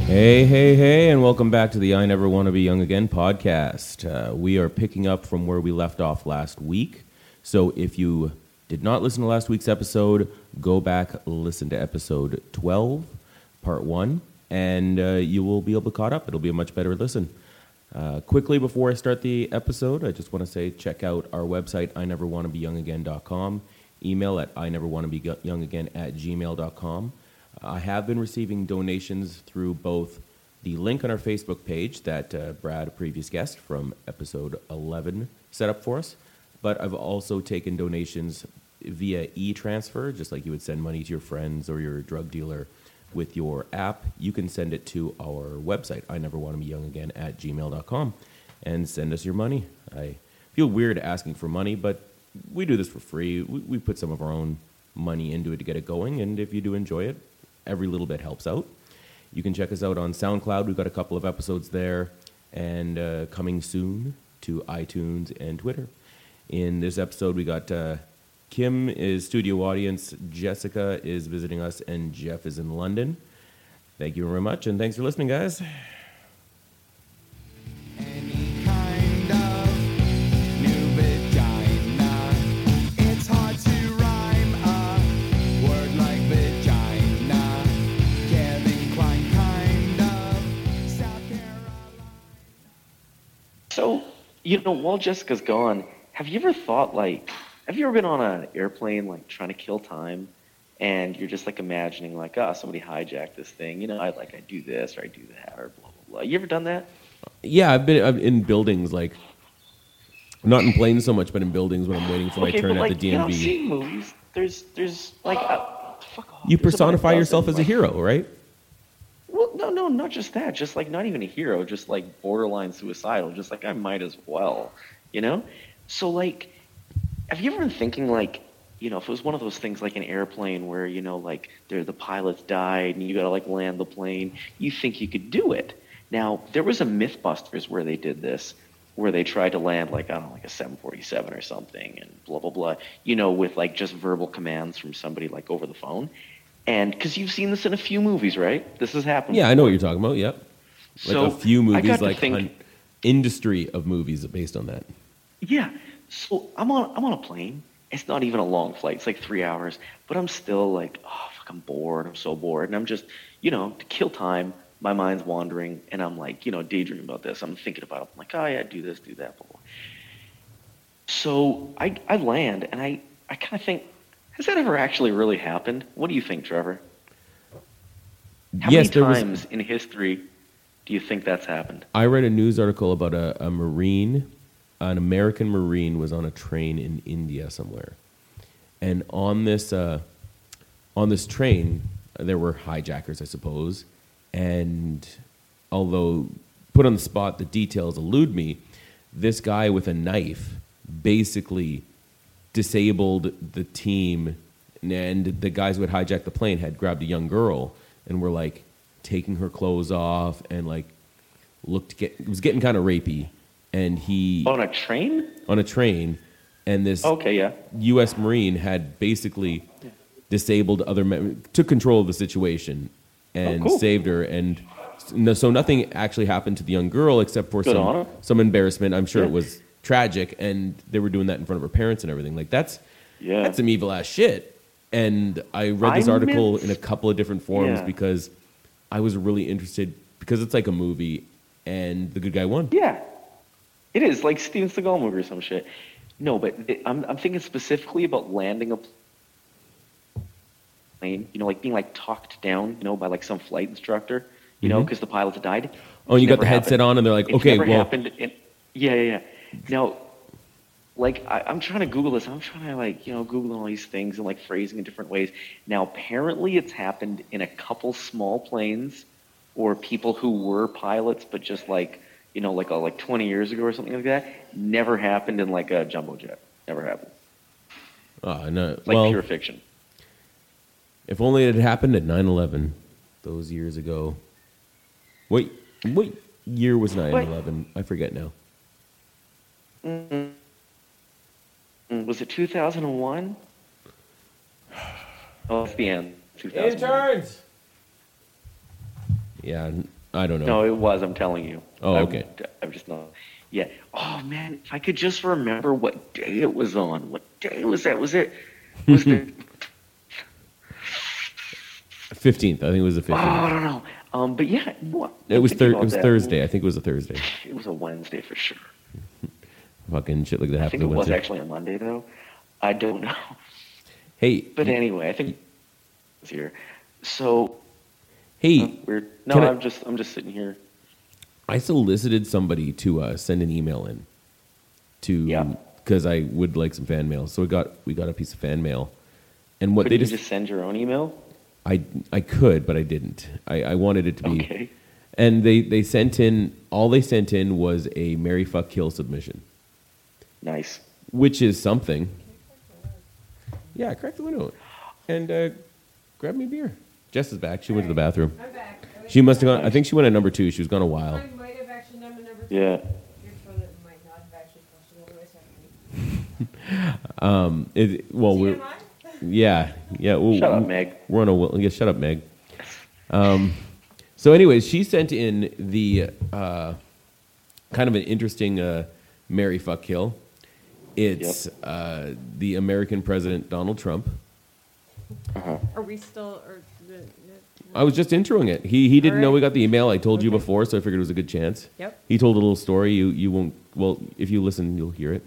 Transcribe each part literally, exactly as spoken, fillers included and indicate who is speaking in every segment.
Speaker 1: Hey, hey, hey, and welcome back to the I Never Want to Be Young Again podcast. Uh, we are picking up from where we left off last week. So if you did not listen to last week's episode, go back, listen to episode twelve, part one, and uh, you will be able to caught up. It'll be a much better listen. Uh, quickly, before I start the episode, I just want to say check out our website, I never want to be young again dot com, email at I never want to be young again at gmail dot com. I have been receiving donations through both the link on our Facebook page that uh, Brad, a previous guest from episode eleven, set up for us, but I've also taken donations via e-transfer, just like you would send money to your friends or your drug dealer with your app. You can send it to our website, I never want to be young again at gmail dot com, and send us your money. I feel weird asking for money, but we do this for free. We, we put some of our own money into it to get it going, and if you do enjoy it, every little bit helps out. You can check us out on SoundCloud. We've got a couple of episodes there, and uh, coming soon to iTunes and Twitter. In this episode, we got uh, Kim is studio audience, Jessica is visiting us, and Jeff is in London. Thank you very much, and thanks for listening, guys.
Speaker 2: So, you know, while Jessica's gone, have you ever thought, like, have you ever been on an airplane, like, trying to kill time, and you're just, like, imagining, like, oh, somebody hijacked this thing, you know, I like, I do this, or I do that, or blah, blah, blah. You ever done that?
Speaker 1: Yeah, I've been I've, in buildings, like, not in planes so much, but in buildings when I'm waiting for my
Speaker 2: okay,
Speaker 1: turn
Speaker 2: but,
Speaker 1: at
Speaker 2: like,
Speaker 1: the D M V.
Speaker 2: You know, seeing movies, there's, there's, like, uh, fuck off.
Speaker 1: You
Speaker 2: There's
Speaker 1: personify
Speaker 2: about a
Speaker 1: yourself
Speaker 2: dozen,
Speaker 1: as a
Speaker 2: like-
Speaker 1: hero, right?
Speaker 2: Well, no, no, not just that. Just like not even a hero, just like borderline suicidal. Just like I might as well, you know? So like, have you ever been thinking like, you know, if it was one of those things like an airplane where, you know, like there the pilots died and you got to like land the plane, you think you could do it. Now, there was a Mythbusters where they did this, where they tried to land like, I don't know, like a seven forty-seven or something and blah, blah, blah, you know, with like just verbal commands from somebody like over the phone. And because you've seen this in a few movies, right? This has happened.
Speaker 1: Yeah, I know what you're talking about, yep. Like
Speaker 2: So,
Speaker 1: a few
Speaker 2: I
Speaker 1: movies,
Speaker 2: got to
Speaker 1: like
Speaker 2: think-
Speaker 1: an industry of movies based on that.
Speaker 2: Yeah. So I'm on I'm on a plane. It's not even a long flight. It's like three hours. But I'm still like, oh, fuck, I'm bored. I'm so bored. And I'm just, you know, to kill time, my mind's wandering. And I'm like, you know, daydreaming about this. I'm thinking about it. I'm like, oh, yeah, do this, do that, blah, blah. So I, I land, and I, I kind of think, has that ever actually really happened? What do you think, Trevor? How
Speaker 1: Yes,
Speaker 2: many
Speaker 1: there was-
Speaker 2: times in history do you think that's happened?
Speaker 1: I read a news article about a, a Marine, an American Marine was on a train in India somewhere. And on this, uh, on this train, there were hijackers, I suppose. And although put on the spot, the details elude me, this guy with a knife basically disabled the team, and the guys who had hijacked the plane had grabbed a young girl and were like taking her clothes off and like looked get it was getting kind of rapey, and he
Speaker 2: On a train?
Speaker 1: on a train, and this
Speaker 2: Okay, yeah.
Speaker 1: U S Marine had basically disabled other men, took control of the situation and
Speaker 2: Oh, cool.
Speaker 1: saved her, and no, so nothing actually happened to the young girl except for
Speaker 2: Good on
Speaker 1: some
Speaker 2: her.
Speaker 1: some embarrassment. I'm sure
Speaker 2: Yeah.
Speaker 1: it was tragic, and they were doing that in front of her parents and everything. Like that's
Speaker 2: Yeah.
Speaker 1: that's some evil ass shit. And I read this
Speaker 2: I
Speaker 1: article
Speaker 2: meant-
Speaker 1: in a couple of different forums
Speaker 2: Yeah.
Speaker 1: because I was really interested, because it's like a movie, and the good guy won.
Speaker 2: Yeah. It is like Steven Seagal movie or some shit. No, but it, I'm I'm thinking specifically about landing a plane. You know, like being like talked down, you know, by like some flight instructor. You know,
Speaker 1: Mhm.
Speaker 2: because the pilots died.
Speaker 1: Oh, and you got
Speaker 2: Never
Speaker 1: the headset
Speaker 2: happened.
Speaker 1: on, and they're like,
Speaker 2: It's
Speaker 1: okay,
Speaker 2: never
Speaker 1: well,
Speaker 2: happened. In, yeah, yeah, yeah. Now, like I, I'm trying to Google this. I'm trying to like you know Google all these things and like phrasing in different ways. Now, apparently, it's happened in a couple small planes, or people who were pilots, but just like you know, like uh, like twenty years ago or something like that. Never happened in like a jumbo jet. Never happened.
Speaker 1: oh, no.
Speaker 2: It's like
Speaker 1: well,
Speaker 2: pure fiction.
Speaker 1: if only it had happened at nine eleven those years ago. What what year was nine eleven? I forget now.
Speaker 2: Mm, Was it two thousand one? Oh, it's the end. two thousand one.
Speaker 1: Yeah, I don't know.
Speaker 2: No, it was. I'm telling you.
Speaker 1: Oh,
Speaker 2: I'm,
Speaker 1: okay.
Speaker 2: I'm just not. Yeah. Oh man, if I could just remember what day it was on. What day was that? Was it? Was the?
Speaker 1: fifteenth. I think it was the
Speaker 2: Oh,
Speaker 1: fifteenth.
Speaker 2: I don't know. Um, but yeah, what,
Speaker 1: It was
Speaker 2: thinking
Speaker 1: thir-
Speaker 2: about
Speaker 1: it was
Speaker 2: that,
Speaker 1: Thursday. I think it was a Thursday.
Speaker 2: It was a Wednesday for sure.
Speaker 1: Fucking shit like that
Speaker 2: I
Speaker 1: happens
Speaker 2: think
Speaker 1: on
Speaker 2: it was
Speaker 1: Wednesday.
Speaker 2: actually a Monday though. I don't know.
Speaker 1: Hey,
Speaker 2: But anyway, I think it's here. So
Speaker 1: hey,
Speaker 2: uh, weird. No,
Speaker 1: can I-
Speaker 2: I'm just I'm just sitting here.
Speaker 1: I solicited somebody to uh, send an email in to
Speaker 2: Yeah.
Speaker 1: because I would like some fan mail. So we got we got a piece of fan mail, and what
Speaker 2: Could
Speaker 1: they
Speaker 2: you
Speaker 1: just,
Speaker 2: just send your own email?
Speaker 1: I I could, but I didn't. I, I wanted it to be,
Speaker 2: Okay.
Speaker 1: and they they sent in all they sent in was a Marry Fuck Kill submission,
Speaker 2: Nice.
Speaker 1: which is something. Yeah, crack the window, and uh, grab me a beer. Jess is back. She went to the bathroom.
Speaker 3: I'm back. I
Speaker 1: She must have gone. I think she went at number two. She was gone a while.
Speaker 3: I might have actually done a number two.
Speaker 2: Yeah.
Speaker 3: Your toilet might not have actually flushed all the way second.
Speaker 1: Um, it, well, we're
Speaker 3: T M I?
Speaker 1: yeah, yeah. Well,
Speaker 2: Shut up, Meg.
Speaker 1: We're on a will- yeah. Shut up, Meg. Um, so, anyways, she sent in the uh, kind of an interesting uh, Marry Fuck Kill. It's uh, the American president Donald Trump.
Speaker 3: Are we still? Or, the,
Speaker 1: I was just introing it. He he didn't
Speaker 3: All
Speaker 1: know
Speaker 3: right.
Speaker 1: we got the email. I told you
Speaker 3: Okay.
Speaker 1: before, so I figured it was a good chance.
Speaker 3: Yep.
Speaker 1: He told a little story. You you won't. Well, if you listen, you'll hear it.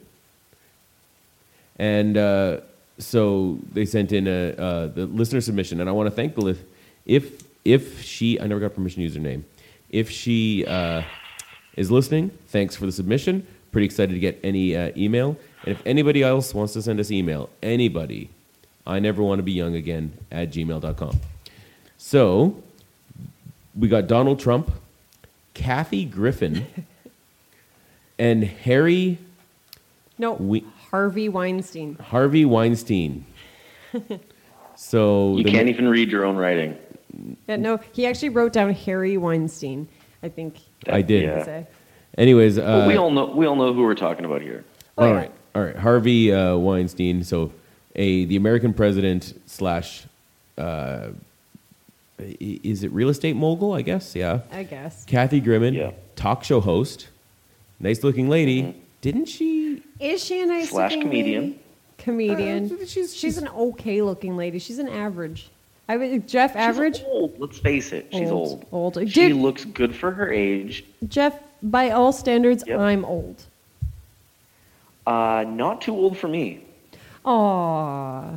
Speaker 1: And uh, so they sent in a uh, the listener submission, and I want to thank the li- if if she I never got permission to use her name. If she uh, is listening, thanks for the submission. Pretty excited to get any uh, email. And if anybody else wants to send us email, anybody, I never want to be young again at gmail dot com. So we got Donald Trump, Kathy Griffin, and Harry
Speaker 3: no,
Speaker 1: We-
Speaker 3: Harvey Weinstein.
Speaker 1: Harvey Weinstein. So
Speaker 2: You
Speaker 1: the-
Speaker 2: can't even read your own writing.
Speaker 3: Yeah, no, he actually wrote down Harry Weinstein. I think.
Speaker 1: I did.
Speaker 2: Yeah.
Speaker 3: to say.
Speaker 1: anyways, uh,
Speaker 2: But we all know we all know who we're talking about here.
Speaker 3: Oh,
Speaker 1: all
Speaker 3: yeah.
Speaker 1: right, all right. Harvey uh, Weinstein. So a the American president slash. Uh, i- is it real estate mogul? I guess. Yeah.
Speaker 3: I guess.
Speaker 1: Kathy Griffin,
Speaker 2: Yeah.
Speaker 1: talk show host, nice looking lady.
Speaker 2: Mhm.
Speaker 1: Didn't she?
Speaker 3: Is she a nice
Speaker 2: Slash
Speaker 3: looking
Speaker 2: comedian.
Speaker 3: lady? Comedian.
Speaker 1: Uh, she's-
Speaker 3: she's, an okay looking lady. She's an average. I would Jeff average.
Speaker 2: She's old. Let's face it. She's old.
Speaker 3: Old. old.
Speaker 2: She
Speaker 3: Dude,
Speaker 2: looks good for her age.
Speaker 3: Jeff, by all standards,
Speaker 2: Yep.
Speaker 3: I'm old.
Speaker 2: Uh, not too old for me.
Speaker 3: Aw.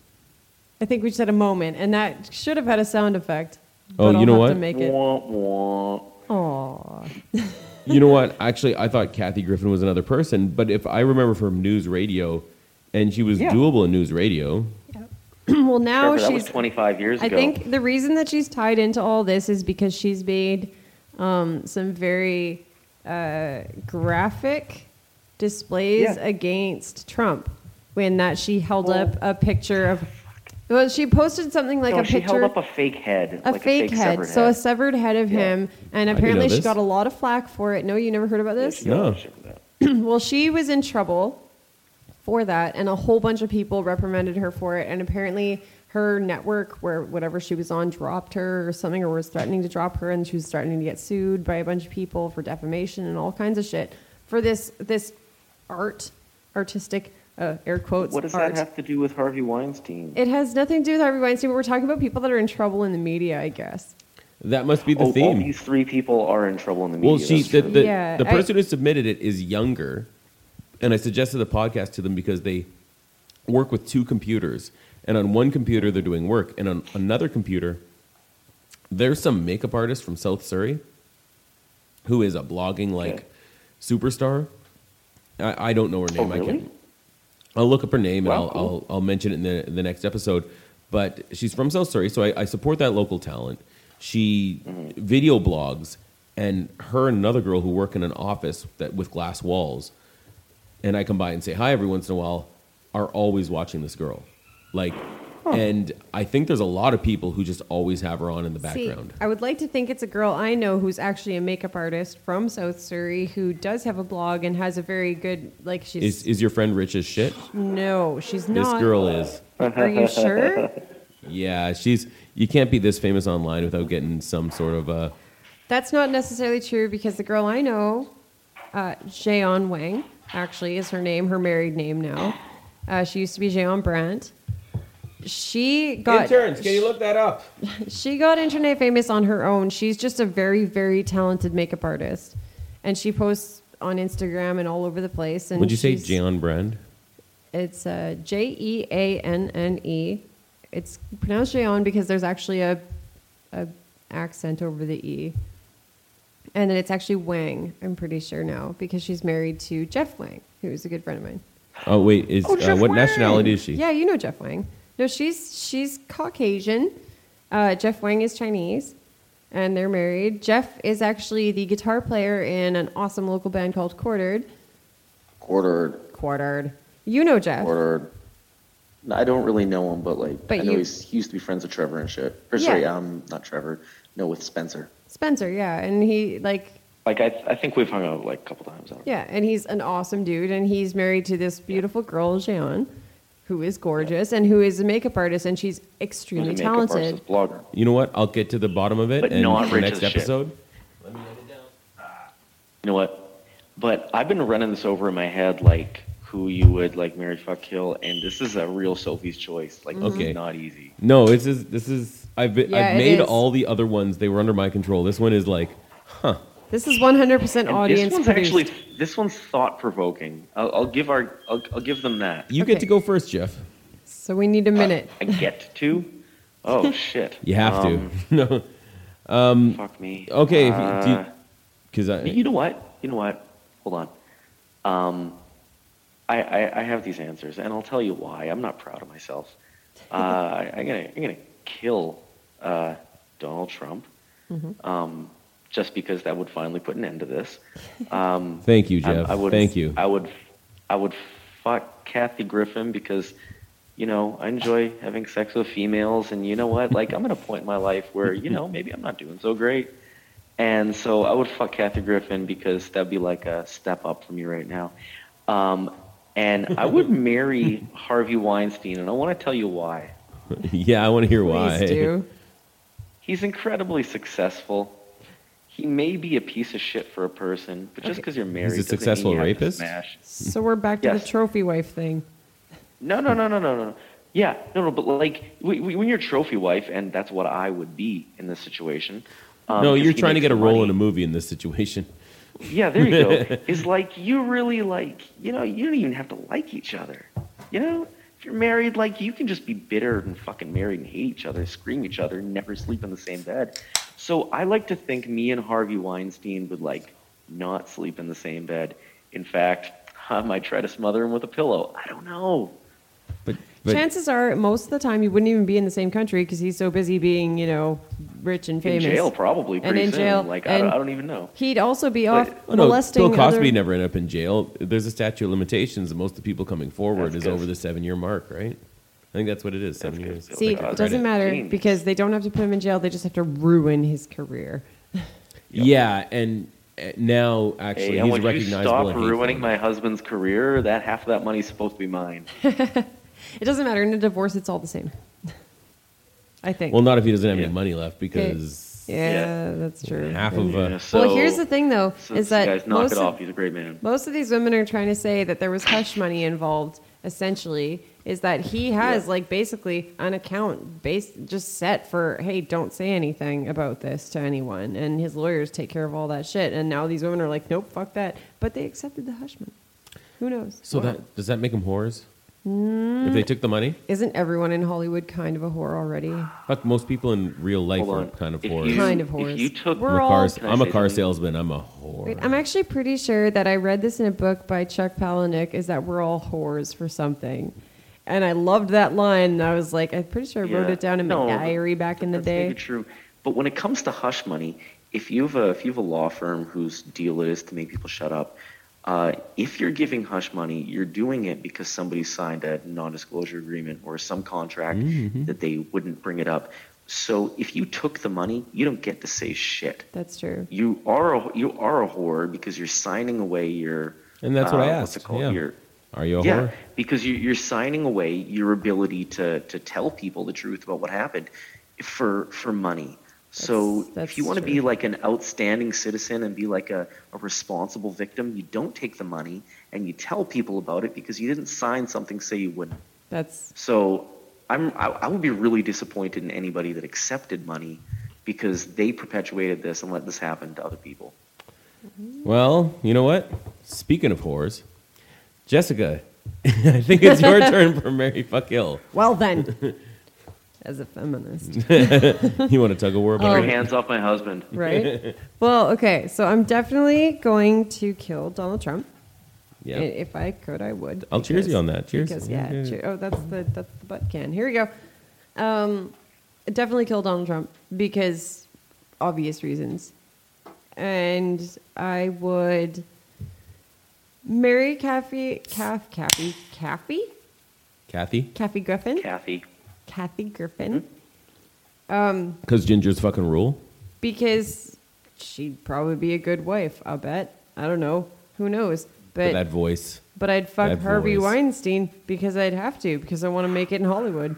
Speaker 3: I think we just had a moment, and that should have had a sound effect.
Speaker 1: Oh,
Speaker 3: but
Speaker 1: you
Speaker 3: I'll
Speaker 1: know
Speaker 3: have
Speaker 1: what?
Speaker 3: To make it.
Speaker 2: Wah, wah.
Speaker 3: Aw.
Speaker 1: You know what? Actually, I thought Kathy Griffin was another person, but if I remember from news radio, and she was
Speaker 2: Yeah.
Speaker 1: doable in news radio.
Speaker 3: Well, now
Speaker 2: Trevor, that was
Speaker 3: she's.
Speaker 2: twenty-five years
Speaker 3: I
Speaker 2: ago.
Speaker 3: think the reason that she's tied into all this is because she's made um, some very uh, graphic displays
Speaker 2: Yeah.
Speaker 3: against Trump. When that she held
Speaker 2: Well-
Speaker 3: up a picture of. Well, she posted something like
Speaker 2: no,
Speaker 3: a
Speaker 2: she
Speaker 3: picture.
Speaker 2: held up a fake head.
Speaker 3: a
Speaker 2: like
Speaker 3: fake
Speaker 2: a fake
Speaker 3: head,
Speaker 2: severed
Speaker 3: so a
Speaker 2: head.
Speaker 3: severed head of
Speaker 2: Yeah.
Speaker 3: him, and
Speaker 1: I didn't
Speaker 3: apparently
Speaker 1: know
Speaker 3: she
Speaker 1: this.
Speaker 3: got a lot of flack for it. No, you never heard about
Speaker 2: Yeah,
Speaker 3: this?
Speaker 2: she got
Speaker 1: No.
Speaker 2: a shit for that.
Speaker 3: Well, she was in trouble for that, and a whole bunch of people reprimanded her for it. And apparently, her network, where whatever she was on, dropped her or something, or was threatening to drop her, and she was threatening to get sued by a bunch of people for defamation and all kinds of shit for this this art, artistic uh, air quotes.
Speaker 2: What does
Speaker 3: art.
Speaker 2: that have to do with Harvey Weinstein?
Speaker 3: It has nothing to do with Harvey Weinstein, but we're talking about people that are in trouble in the media, I guess.
Speaker 1: That must be the
Speaker 2: oh, all
Speaker 1: theme.
Speaker 2: these three people are in trouble in the media.
Speaker 1: Well, she
Speaker 2: that's
Speaker 1: the,
Speaker 2: true.
Speaker 1: the,
Speaker 3: Yeah,
Speaker 1: the
Speaker 3: I-
Speaker 1: person who submitted it is younger, and I suggested the podcast to them because they work with two computers, and on one computer they're doing work, and on another computer there's some makeup artist from South Surrey who is a blogging like
Speaker 2: Okay.
Speaker 1: superstar. I, I don't know her name.
Speaker 2: Oh,
Speaker 1: I
Speaker 2: really?
Speaker 1: can't. I'll look up her name
Speaker 2: Wow,
Speaker 1: and I'll,
Speaker 2: cool.
Speaker 1: I'll I'll mention it in the the next episode. But she's from South Surrey, so I, I support that local talent. She
Speaker 2: Mm-hmm.
Speaker 1: video blogs, and her and another girl who work in an office that with glass walls, and I come by and say hi every once in a while, are always watching this girl, like, and I think there's a lot of people who just always have her on in the
Speaker 3: See,
Speaker 1: background.
Speaker 3: I would like to think it's a girl I know who's actually a makeup artist from South Surrey who does have a blog and has a very good, like, she's.
Speaker 1: Is is your friend rich as shit?
Speaker 3: no, she's
Speaker 1: This
Speaker 3: not.
Speaker 1: girl is.
Speaker 3: Are you sure?
Speaker 1: Yeah, she's. You can't be this famous online without getting some sort of uh,
Speaker 3: That's not necessarily true because the girl I know, uh, Jeon Wang, actually is her name, her married name now. Uh, she used to be Jeon Brandt. She got
Speaker 1: Interns, can you look that up?
Speaker 3: she got internet famous on her own. She's just a very, very talented makeup artist, and she posts on Instagram and all over the place. And
Speaker 1: Would you say
Speaker 3: she's-
Speaker 1: Jeon Brand?
Speaker 3: It's uh, J E A N N E. It's pronounced Jeon because there's actually a, a accent over the E. And then it's actually Wang, I'm pretty sure now, because she's married to Jeff Wang, who's a good friend of mine.
Speaker 1: Oh wait, is
Speaker 2: Oh,
Speaker 1: uh,
Speaker 2: Jeff
Speaker 1: what
Speaker 2: Wang!
Speaker 1: nationality is she?
Speaker 3: Yeah, you know Jeff Wang. No, she's she's Caucasian. Uh, Jeff Wang is Chinese, and they're married. Jeff is actually the guitar player in an awesome local band called Quartered.
Speaker 2: Quartered,
Speaker 3: Quartered. You know Jeff.
Speaker 2: quartered. No, I don't really know him, but like
Speaker 3: But
Speaker 2: I know
Speaker 3: you-
Speaker 2: he's, he used to be friends with Trevor and shit. Or
Speaker 3: Yeah.
Speaker 2: sorry, um, not Trevor. No, with Spencer.
Speaker 3: Spencer, yeah, and he like
Speaker 2: Like I, I think we've hung out like a couple times. I don't know.
Speaker 3: yeah, and he's an awesome dude, and he's married to this beautiful girl, Jeon, who is gorgeous and who is a makeup artist, and she's
Speaker 2: He's
Speaker 3: extremely
Speaker 2: a makeup
Speaker 3: talented.
Speaker 2: artist, blogger.
Speaker 1: You know what? I'll get to the bottom of it
Speaker 2: But
Speaker 1: and
Speaker 2: not
Speaker 1: the
Speaker 2: rich
Speaker 1: next
Speaker 2: as shit.
Speaker 1: episode.
Speaker 2: You know what? But I've been running this over in my head, like who you would like marry, fuck, kill, and this is a real Sophie's choice. Like, this
Speaker 1: Okay.
Speaker 2: is not easy.
Speaker 1: No, this is this is I've been,
Speaker 3: Yeah,
Speaker 1: I've
Speaker 3: it
Speaker 1: made
Speaker 3: is.
Speaker 1: all the other ones. They were under my control. This one is like, huh?
Speaker 3: This is one hundred percent
Speaker 2: And
Speaker 3: audience
Speaker 2: this one's
Speaker 3: produced.
Speaker 2: actually this one's thought provoking. I'll, I'll give our I'll, I'll give them that.
Speaker 1: You
Speaker 3: Okay.
Speaker 1: get to go first, Jeff.
Speaker 3: So we need a minute.
Speaker 2: I get to. Oh shit.
Speaker 1: You have
Speaker 2: Um,
Speaker 1: to. No,
Speaker 2: Fuck me.
Speaker 1: okay.
Speaker 2: Uh,
Speaker 1: Because I
Speaker 2: You know what? You know what? Hold on. Um, I, I, I have these answers, and I'll tell you why. I'm not proud of myself. Uh, I, I'm gonna I'm gonna kill uh, Donald Trump, um, just because that would finally put an end to this. Um,
Speaker 1: Thank you,
Speaker 2: I-
Speaker 1: Jeff.
Speaker 2: I, would,
Speaker 1: Thank you.
Speaker 2: I would I would fuck Kathy Griffin because. You know, I enjoy having sex with females, and you know what? Like, I'm at a point in my life where, you know, maybe I'm not doing so great. And so I would fuck Kathy Griffin because that'd be like a step up for me right now. Um, and I would marry Harvey Weinstein, and I want to tell you why.
Speaker 1: Yeah, I want to hear why.
Speaker 3: Please do.
Speaker 2: He's incredibly successful. He may be a piece of shit for a person, but just
Speaker 3: Okay.
Speaker 2: because you're married,
Speaker 1: a
Speaker 2: doesn't mean
Speaker 1: successful
Speaker 2: you have to
Speaker 1: rapist?
Speaker 2: smash.
Speaker 3: So we're back to
Speaker 2: Yes.
Speaker 3: the trophy wife thing.
Speaker 2: No, no, no, no, no, no. Yeah, no, no. But like, w- w- when you're a trophy wife, and that's what I would be in this situation. Um,
Speaker 1: No,
Speaker 2: because
Speaker 1: you're
Speaker 2: he
Speaker 1: trying to
Speaker 2: makes
Speaker 1: get a
Speaker 2: the
Speaker 1: role
Speaker 2: money.
Speaker 1: in a movie in this situation.
Speaker 2: Yeah, there you go. It's like you really like, you know, you don't even have to like each other. You know, if you're married, like you can just be bitter and fucking married and hate each other, scream at each other, never sleep in the same bed. So I like to think me and Harvey Weinstein would like not sleep in the same bed. In fact, I might try to smother him with a pillow. I don't know.
Speaker 1: But, but
Speaker 3: Chances are, most of the time, you wouldn't even be in the same country because he's so busy being, you know, rich and famous.
Speaker 2: In jail, probably
Speaker 3: And
Speaker 2: pretty
Speaker 3: in
Speaker 2: soon.
Speaker 3: jail,
Speaker 2: Like I
Speaker 3: and-
Speaker 2: don't, I don't even know.
Speaker 3: He'd also be
Speaker 2: But-
Speaker 3: off
Speaker 1: oh, no,
Speaker 3: molesting
Speaker 1: Bill Cosby
Speaker 3: other...
Speaker 1: never ended up in jail. There's a statute of limitations, and most of the people coming forward
Speaker 2: That's
Speaker 1: is
Speaker 2: good.
Speaker 1: over the seven-year mark, right? I think that's what it is, seven
Speaker 2: That's good.
Speaker 1: years.
Speaker 2: Bill
Speaker 3: See,
Speaker 2: Cosby.
Speaker 3: it doesn't matter
Speaker 2: Genius.
Speaker 3: because they don't have to put him in jail. They just have to ruin his career.
Speaker 1: Yeah, and uh, now actually
Speaker 2: Hey, and
Speaker 1: he's
Speaker 2: when you
Speaker 1: recognizable.
Speaker 2: stop
Speaker 1: and hateful
Speaker 2: ruining
Speaker 1: now.
Speaker 2: my husband's career, that half of that money's supposed to be mine.
Speaker 3: It doesn't matter. In a divorce, it's all the same. I think.
Speaker 1: Well, not if he doesn't have
Speaker 2: Yeah.
Speaker 1: any money left, because
Speaker 3: yeah,
Speaker 2: Yeah.
Speaker 3: that's true.
Speaker 1: half of uh,
Speaker 2: Yeah, so,
Speaker 3: well, here's the thing, though,
Speaker 2: so
Speaker 3: is that
Speaker 2: guys, knock
Speaker 3: most
Speaker 2: it
Speaker 3: of,
Speaker 2: off. He's a great man.
Speaker 3: most of these women are trying to say that there was hush money involved. Essentially, is that he has
Speaker 2: Yeah.
Speaker 3: like basically an account based just set for, hey, don't say anything about this to anyone, and his lawyers take care of all that shit. And now these women are like, nope, fuck that. But they accepted the hush money. Who knows?
Speaker 1: so that does that make them whores? If they took the money,
Speaker 3: Isn't everyone in Hollywood kind of a whore already?
Speaker 1: fuck, most people in real life
Speaker 2: Hold
Speaker 1: are
Speaker 2: on.
Speaker 1: kind of
Speaker 2: If
Speaker 1: whores.
Speaker 2: you-
Speaker 3: Kind of
Speaker 2: if
Speaker 3: whores.
Speaker 2: you took-
Speaker 3: We're
Speaker 1: I'm a
Speaker 3: all.
Speaker 1: car,
Speaker 2: Can I
Speaker 1: I'm a
Speaker 2: say
Speaker 1: car
Speaker 2: something?
Speaker 1: salesman. I'm a whore.
Speaker 3: Wait, I'm actually pretty sure that I read this in a book by Chuck Palahniuk, is that we're all whores for something. And I loved that line, and I was like, I'm pretty sure I wrote
Speaker 2: Yeah.
Speaker 3: it down in my
Speaker 2: No,
Speaker 3: diary back in the
Speaker 2: That's
Speaker 3: day.
Speaker 2: maybe true. But when it comes to hush money, if you have a if you have a law firm whose deal it is to make people shut up, uh, if you're giving hush money, you're doing it because somebody signed a non-disclosure agreement or some contract
Speaker 1: Mm-hmm.
Speaker 2: that they wouldn't bring it up. So if you took the money, you don't get to say shit.
Speaker 3: That's true.
Speaker 2: You are a, you are a whore because you're signing away your.
Speaker 1: And that's what I
Speaker 2: uh, What's it
Speaker 1: asked.
Speaker 2: called?
Speaker 1: Yeah.
Speaker 2: Your,
Speaker 1: Are you a
Speaker 2: yeah,
Speaker 1: whore?
Speaker 2: because you, you're signing away your ability to, to tell people the truth about what happened for for money. So
Speaker 3: That's- that's
Speaker 2: if you want to
Speaker 3: true.
Speaker 2: be like an outstanding citizen and be like a, a responsible victim, you don't take the money and you tell people about it because you didn't sign something say you wouldn't.
Speaker 3: That's
Speaker 2: So I'm, I, I would be really disappointed in anybody that accepted money because they perpetuated this and let this happen to other people.
Speaker 1: Well, you know what? Speaking of whores, Jessica, I think it's your turn for Mary Fuck Kill.
Speaker 3: well then. As a feminist,
Speaker 1: You want to tug a war
Speaker 2: Keep
Speaker 1: about
Speaker 2: your
Speaker 1: it?
Speaker 2: hands off my husband.
Speaker 3: right? Well, okay, so I'm definitely going to kill Donald Trump.
Speaker 1: Yeah.
Speaker 3: And if I could, I would.
Speaker 1: I'll cheers you on that. Cheers.
Speaker 3: Because yeah,
Speaker 1: Yeah.
Speaker 3: cheer- oh, that's the that's the butt can. Here we go. Um, definitely kill Donald Trump because obvious reasons, and I would marry Kathy, Kath, Kathy, Kathy,
Speaker 1: Kathy?
Speaker 3: Kathy Griffin,
Speaker 2: Kathy.
Speaker 3: Kathy Griffin,
Speaker 1: Because gingers fucking rule?
Speaker 3: because she'd probably be a good wife. I'll bet. I don't know. Who knows?
Speaker 1: But
Speaker 3: But
Speaker 1: that voice.
Speaker 3: But I'd fuck
Speaker 1: That
Speaker 3: Harvey
Speaker 1: voice.
Speaker 3: Weinstein because I'd have to because I want to make it in Hollywood.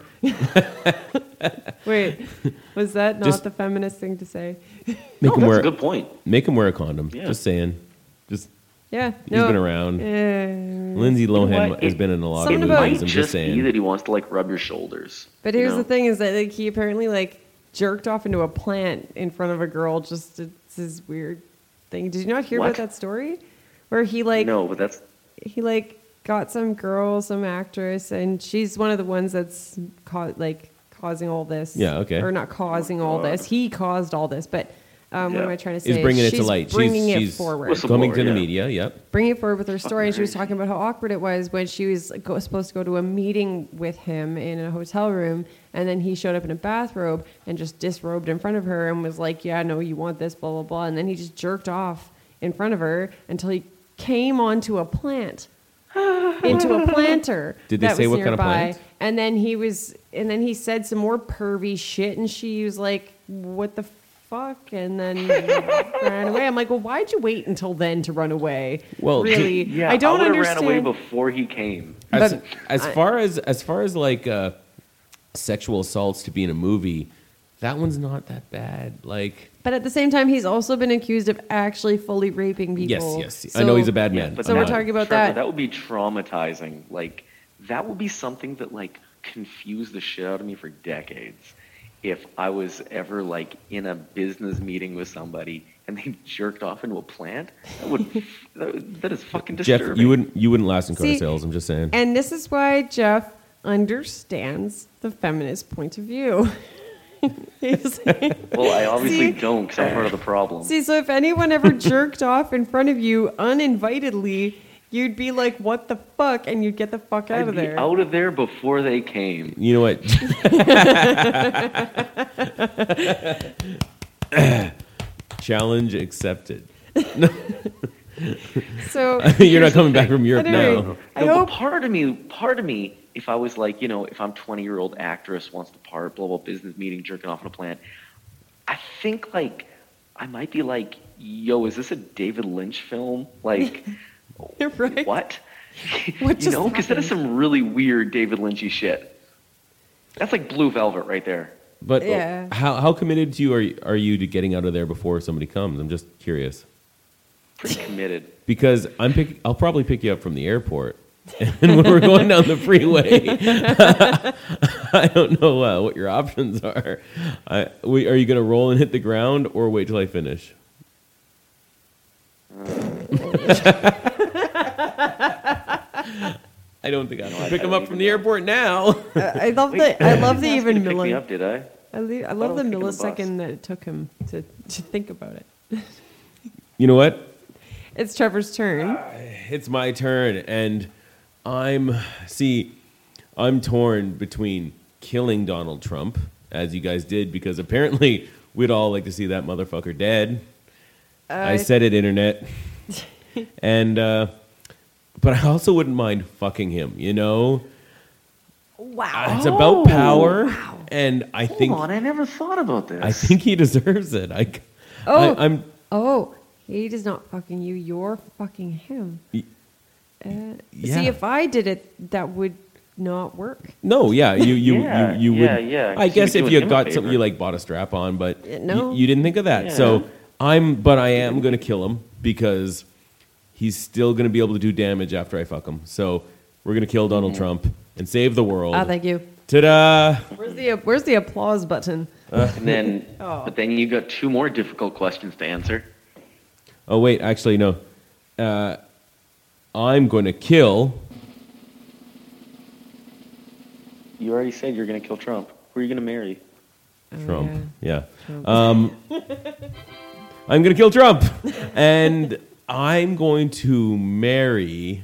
Speaker 3: Wait, was that not
Speaker 1: Just-
Speaker 3: the feminist thing to say?
Speaker 1: Make
Speaker 2: No,
Speaker 1: him
Speaker 2: that's
Speaker 1: wear
Speaker 2: a good point.
Speaker 1: Make him wear a condom.
Speaker 2: Yeah.
Speaker 1: Just saying. Just
Speaker 3: Yeah,
Speaker 1: he's been around.
Speaker 3: Uh,
Speaker 1: Lindsay Lohan
Speaker 2: what?
Speaker 1: has
Speaker 2: It-
Speaker 1: been in a lot of
Speaker 3: Something
Speaker 1: movies.
Speaker 3: about-
Speaker 2: Might
Speaker 1: I'm
Speaker 2: just,
Speaker 1: just
Speaker 2: be
Speaker 1: saying.
Speaker 2: that he wants to like rub your shoulders.
Speaker 3: but
Speaker 2: you
Speaker 3: here's
Speaker 2: know?
Speaker 3: the thing: is that like he apparently like jerked off into a plant in front of a girl. Just it's this weird thing. Did you not hear
Speaker 2: What?
Speaker 3: about that story? Where he like
Speaker 2: no, but that's
Speaker 3: he like got some girl, some actress, and she's one of the ones that's caught like causing all this.
Speaker 1: Yeah, okay.
Speaker 3: Or not causing all
Speaker 2: God.
Speaker 3: this. He caused all this, but um, what
Speaker 2: Yeah.
Speaker 3: am I trying to say?
Speaker 1: Is bringing it to
Speaker 3: she's
Speaker 1: light. She's-
Speaker 3: Bringing it
Speaker 1: she's
Speaker 3: forward.
Speaker 2: Whistle-
Speaker 1: Coming to the
Speaker 2: yeah.
Speaker 1: media, yep.
Speaker 3: Bringing it forward with her story, and she was
Speaker 2: Fucking
Speaker 3: talking about how awkward it was when she was like, go, supposed to go to a meeting with him in a hotel room, and then he showed up in a bathrobe and just disrobed in front of her and was like, "Yeah, no, you want this, blah blah blah," and then he just jerked off in front of her until he came onto a plant. into a planter.
Speaker 1: Did they
Speaker 3: that
Speaker 1: say
Speaker 3: was
Speaker 1: what kind of
Speaker 3: nearby.
Speaker 1: plant?
Speaker 3: And then he was, and then he said some more pervy shit, and she was like, "What the fuck?" And then ran away. I'm like, "Well, why'd you wait until then to run away?"
Speaker 1: Well,
Speaker 3: really,
Speaker 2: yeah.
Speaker 3: I don't
Speaker 2: I would've
Speaker 3: understand.
Speaker 2: ran away before he came.
Speaker 1: As,
Speaker 3: But
Speaker 1: as
Speaker 3: I-
Speaker 1: far as as far as like uh, sexual assaults to be in a movie, that one's not that bad. Like,
Speaker 3: But at the same time, he's also been accused of actually fully raping people.
Speaker 1: yes, yes. I know he's a bad
Speaker 2: Yeah,
Speaker 1: man.
Speaker 2: but
Speaker 3: So
Speaker 1: I'm
Speaker 3: we're
Speaker 1: not-
Speaker 3: talking about
Speaker 2: Trevor,
Speaker 3: that.
Speaker 2: That would be traumatizing. Like that would be something that like confused the shit out of me for decades. If I was ever like in a business meeting with somebody and they jerked off into a plant, that would that, would- that is fucking disturbing.
Speaker 1: Jeff, you wouldn't you wouldn't last in car
Speaker 3: See,
Speaker 1: sales. I'm just saying.
Speaker 3: And this is why Jeff understands the feminist point of view. He's like-
Speaker 2: Well, I obviously
Speaker 3: See?
Speaker 2: don't because I'm part of the problem.
Speaker 3: See, so if anyone ever jerked off in front of you uninvitedly, you'd be like, "What the fuck?" and you'd get the fuck out
Speaker 2: I'd
Speaker 3: of
Speaker 2: be
Speaker 3: there.
Speaker 2: out of there before they came.
Speaker 1: You know what? Challenge accepted.
Speaker 3: So
Speaker 1: You're not
Speaker 2: the
Speaker 1: coming back
Speaker 2: thing.
Speaker 1: from Europe
Speaker 3: At any
Speaker 1: now.
Speaker 3: rate, I
Speaker 2: No, but
Speaker 3: hope.
Speaker 2: part of me, part of me, if I was like, you know, if I'm twenty year old actress wants to part, blah blah business meeting, jerking off in a plant, I think like I might be like, yo, is this a David Lynch film? Like,
Speaker 3: Right.
Speaker 2: what?
Speaker 3: What
Speaker 2: you
Speaker 3: just
Speaker 2: know, because that is
Speaker 3: happened?
Speaker 2: some really weird David Lynchy shit. That's like Blue Velvet right there.
Speaker 1: But
Speaker 3: Yeah.
Speaker 1: how how committed to you are you, are you to getting out of there before somebody comes? I'm just curious
Speaker 2: Pretty committed.
Speaker 1: because I'm pick, I'll probably pick you up from the airport, and when we're going down the freeway, I don't know uh, what your options are. I, we, are you going to roll and hit the ground or wait till I finish? I don't think I
Speaker 2: No,
Speaker 1: can
Speaker 2: I-
Speaker 1: pick
Speaker 2: I
Speaker 1: him
Speaker 2: don't
Speaker 1: up from
Speaker 2: even
Speaker 1: the
Speaker 2: know.
Speaker 1: airport now.
Speaker 3: I love
Speaker 2: Wait,
Speaker 3: the. I love
Speaker 2: you
Speaker 3: the
Speaker 2: asked me
Speaker 3: even
Speaker 2: to pick me
Speaker 3: milli-
Speaker 2: up, did I?
Speaker 3: I, le- I
Speaker 2: I
Speaker 3: love the
Speaker 2: was taking the bus.
Speaker 3: millisecond that it took him to, to think about it.
Speaker 1: You know what?
Speaker 3: It's Trevor's turn.
Speaker 1: It's my turn, and I'm see, I'm torn between killing Donald Trump, as you guys did, because apparently we'd all like to see that motherfucker dead. I
Speaker 3: Uh,
Speaker 1: said it, internet, and uh, but I also wouldn't mind fucking him. You know,
Speaker 3: Wow.
Speaker 1: it's about power,
Speaker 3: Wow.
Speaker 1: and I
Speaker 2: Hold
Speaker 1: think
Speaker 2: on, I never thought about this.
Speaker 1: I think he deserves it. I,
Speaker 3: Oh.
Speaker 1: I I'm
Speaker 3: Oh, he is not fucking you. You're fucking him.
Speaker 1: Y-
Speaker 3: Uh,
Speaker 1: yeah.
Speaker 3: See, if I did it, that would not work.
Speaker 1: No, yeah, you you
Speaker 2: Yeah,
Speaker 1: you, you
Speaker 2: yeah,
Speaker 1: would.
Speaker 2: yeah,
Speaker 1: I
Speaker 2: 'cause you
Speaker 1: guess
Speaker 2: were
Speaker 1: if
Speaker 2: doing
Speaker 1: you
Speaker 2: him a
Speaker 1: got something,
Speaker 2: favor.
Speaker 1: you like bought a strap on, but
Speaker 3: Yeah, no.
Speaker 1: you, you didn't think of that.
Speaker 2: Yeah.
Speaker 1: So I'm, but I am going to kill him because he's still going to be able to do damage after I fuck him. So we're going to kill Donald
Speaker 2: Mm-hmm.
Speaker 1: Trump and save the world.
Speaker 3: Ah, thank you.
Speaker 1: Ta-da!
Speaker 3: Where's the Where's the applause button?
Speaker 2: And then,
Speaker 3: Oh.
Speaker 2: but then you got two more difficult questions to answer.
Speaker 1: Oh wait, actually no. Uh, I'm going to kill.
Speaker 2: You already said you're going to kill Trump. Who are you going to marry?
Speaker 3: Oh,
Speaker 1: Trump.
Speaker 3: yeah.
Speaker 1: Yeah.
Speaker 3: Trump.
Speaker 1: Um, I'm going to kill Trump. And I'm going to marry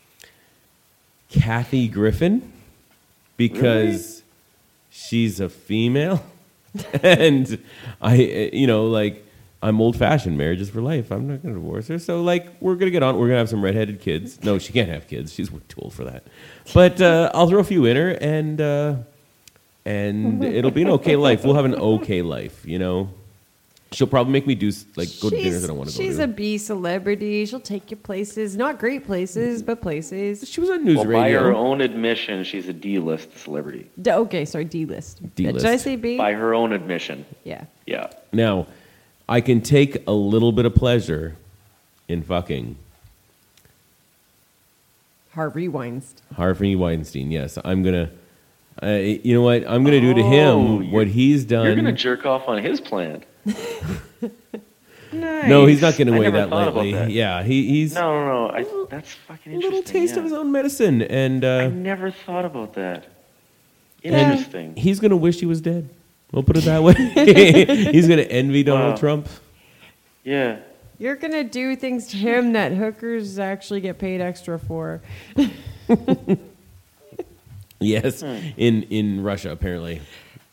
Speaker 1: Kathy Griffin because she's a female. And I, you know, like, I'm old-fashioned. Marriage is for life. I'm not going to divorce her. So, like, we're going to get on. We're going to have some redheaded kids. No, she can't have kids. She's way too old for that. But uh, I'll throw a few in her, and uh, and it'll be an okay life. We'll have an okay life, you know. She'll probably make me do, like, go to dinners I don't want to go to.
Speaker 3: She's a B celebrity. She'll take you places. Not great places, but places.
Speaker 1: She was on news
Speaker 2: Well, by her
Speaker 1: radio.
Speaker 2: own admission, she's a D-list celebrity.
Speaker 3: D- okay, sorry, D-list.
Speaker 1: D-list.
Speaker 3: Did I say B?
Speaker 2: By her own admission.
Speaker 3: Yeah.
Speaker 2: Yeah.
Speaker 1: Now, I can take a little bit of pleasure in fucking
Speaker 3: Harvey Weinstein.
Speaker 1: Harvey Weinstein. Yes, I'm gonna. Uh, you know what? I'm gonna do to him
Speaker 2: Oh, you're-
Speaker 1: what he's done.
Speaker 2: You're going to jerk off on his plant. Nice.
Speaker 1: No, he's not getting
Speaker 2: I
Speaker 1: away
Speaker 2: never
Speaker 1: that
Speaker 2: thought about
Speaker 1: lightly.
Speaker 2: that.
Speaker 1: Yeah, he, he's
Speaker 2: No, no, no. I, that's fucking
Speaker 1: a
Speaker 2: interesting.
Speaker 1: little taste
Speaker 2: yeah.
Speaker 1: of his own medicine, and
Speaker 2: I
Speaker 1: uh,
Speaker 2: never thought about that.
Speaker 1: and
Speaker 2: Interesting.
Speaker 1: he's gonna wish he was dead. We'll put it that way. He's gonna envy Donald
Speaker 2: Wow.
Speaker 1: Trump.
Speaker 2: Yeah.
Speaker 3: You're going to do things to him that hookers actually get paid extra for.
Speaker 1: Yes,
Speaker 2: Hmm.
Speaker 1: in in Russia apparently,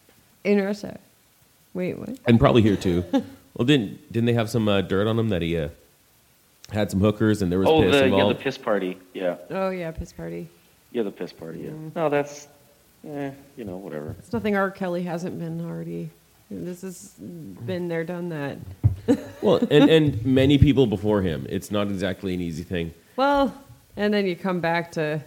Speaker 3: In Russia. Wait, what?
Speaker 1: and probably here too. Well, didn't didn't they have some uh, dirt on him that he uh, had some hookers and there was
Speaker 2: Oh,
Speaker 1: piss
Speaker 2: the, yeah, the
Speaker 1: involved?
Speaker 2: piss party. Yeah.
Speaker 3: Oh, yeah, piss party.
Speaker 2: Yeah, the piss party. Yeah.
Speaker 1: Mm.
Speaker 2: No, that's, eh, you know, whatever.
Speaker 3: It's nothing R. Kelly hasn't been already. This has been there, done that.
Speaker 1: Well, and, and many people before him. It's not exactly an easy thing.
Speaker 3: Well, and then you come back to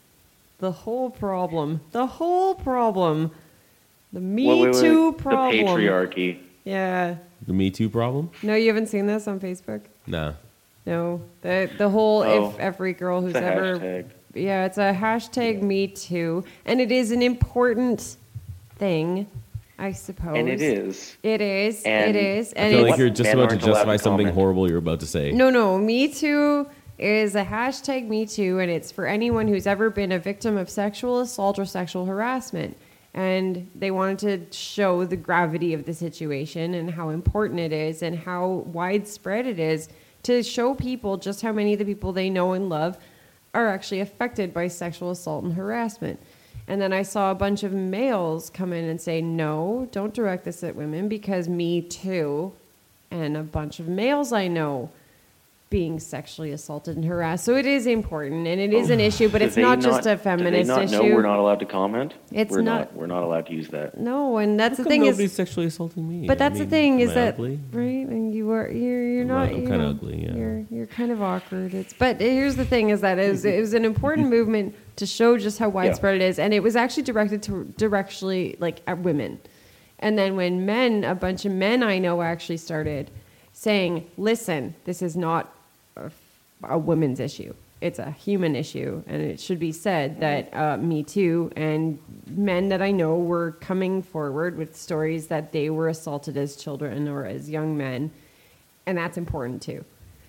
Speaker 3: the whole problem. The whole problem. The Me
Speaker 2: Wait, wait, wait.
Speaker 3: Too problem.
Speaker 2: The patriarchy.
Speaker 3: Yeah.
Speaker 1: The Me Too problem?
Speaker 3: No, you haven't seen this on Facebook?
Speaker 1: Nah.
Speaker 3: No. The the whole
Speaker 2: Oh.
Speaker 3: if every girl who's
Speaker 2: It's a
Speaker 3: ever
Speaker 2: hashtag.
Speaker 3: Yeah, it's a hashtag Me Too. And it is an important thing, I suppose.
Speaker 2: And it is.
Speaker 3: It is.
Speaker 2: And
Speaker 3: it is.
Speaker 1: I
Speaker 3: And
Speaker 1: feel
Speaker 3: it's,
Speaker 1: like you're just
Speaker 2: Men
Speaker 1: about to
Speaker 2: aren't allowed
Speaker 1: justify
Speaker 2: to
Speaker 1: something
Speaker 2: comment.
Speaker 1: horrible you're about to say.
Speaker 3: No, no. Me Too is a hashtag Me Too, and it's for anyone who's ever been a victim of sexual assault or sexual harassment. And they wanted to show the gravity of the situation and how important it is and how widespread it is to show people just how many of the people they know and love are actually affected by sexual assault and harassment. And then I saw a bunch of males come in and say, no, don't direct this at women because Me Too, and a bunch of males I know being sexually assaulted and harassed. So it is important and it is an issue, but
Speaker 2: Do
Speaker 3: it's
Speaker 2: they
Speaker 3: not just a
Speaker 2: do
Speaker 3: feminist
Speaker 2: they not
Speaker 3: issue.
Speaker 2: know we're not allowed to comment?
Speaker 3: It's
Speaker 2: we're
Speaker 3: not-
Speaker 2: We're not allowed to use that.
Speaker 3: No, and that's
Speaker 1: How
Speaker 3: the
Speaker 1: come
Speaker 3: thing
Speaker 1: nobody's
Speaker 3: is,
Speaker 1: sexually assaulting me?
Speaker 3: but
Speaker 1: I
Speaker 3: that's
Speaker 1: mean,
Speaker 3: the thing
Speaker 1: am
Speaker 3: is
Speaker 1: I
Speaker 3: that
Speaker 1: ugly?
Speaker 3: right, and you are you're you're
Speaker 1: I'm
Speaker 3: not.
Speaker 1: not- I'm
Speaker 3: you
Speaker 1: kinda
Speaker 3: know,
Speaker 1: ugly, yeah.
Speaker 3: You're you're kind of awkward. It's but here's the thing is that it was, it was an important movement to show just how widespread it is, and it was actually directed to directly like at women, and then when men, a bunch of men I know actually started saying, "Listen, this is not a, a women's issue." It's a human issue, and it should be said that uh, Me Too and men that I know were coming forward with stories that they were assaulted as children or as young men, and that's important too.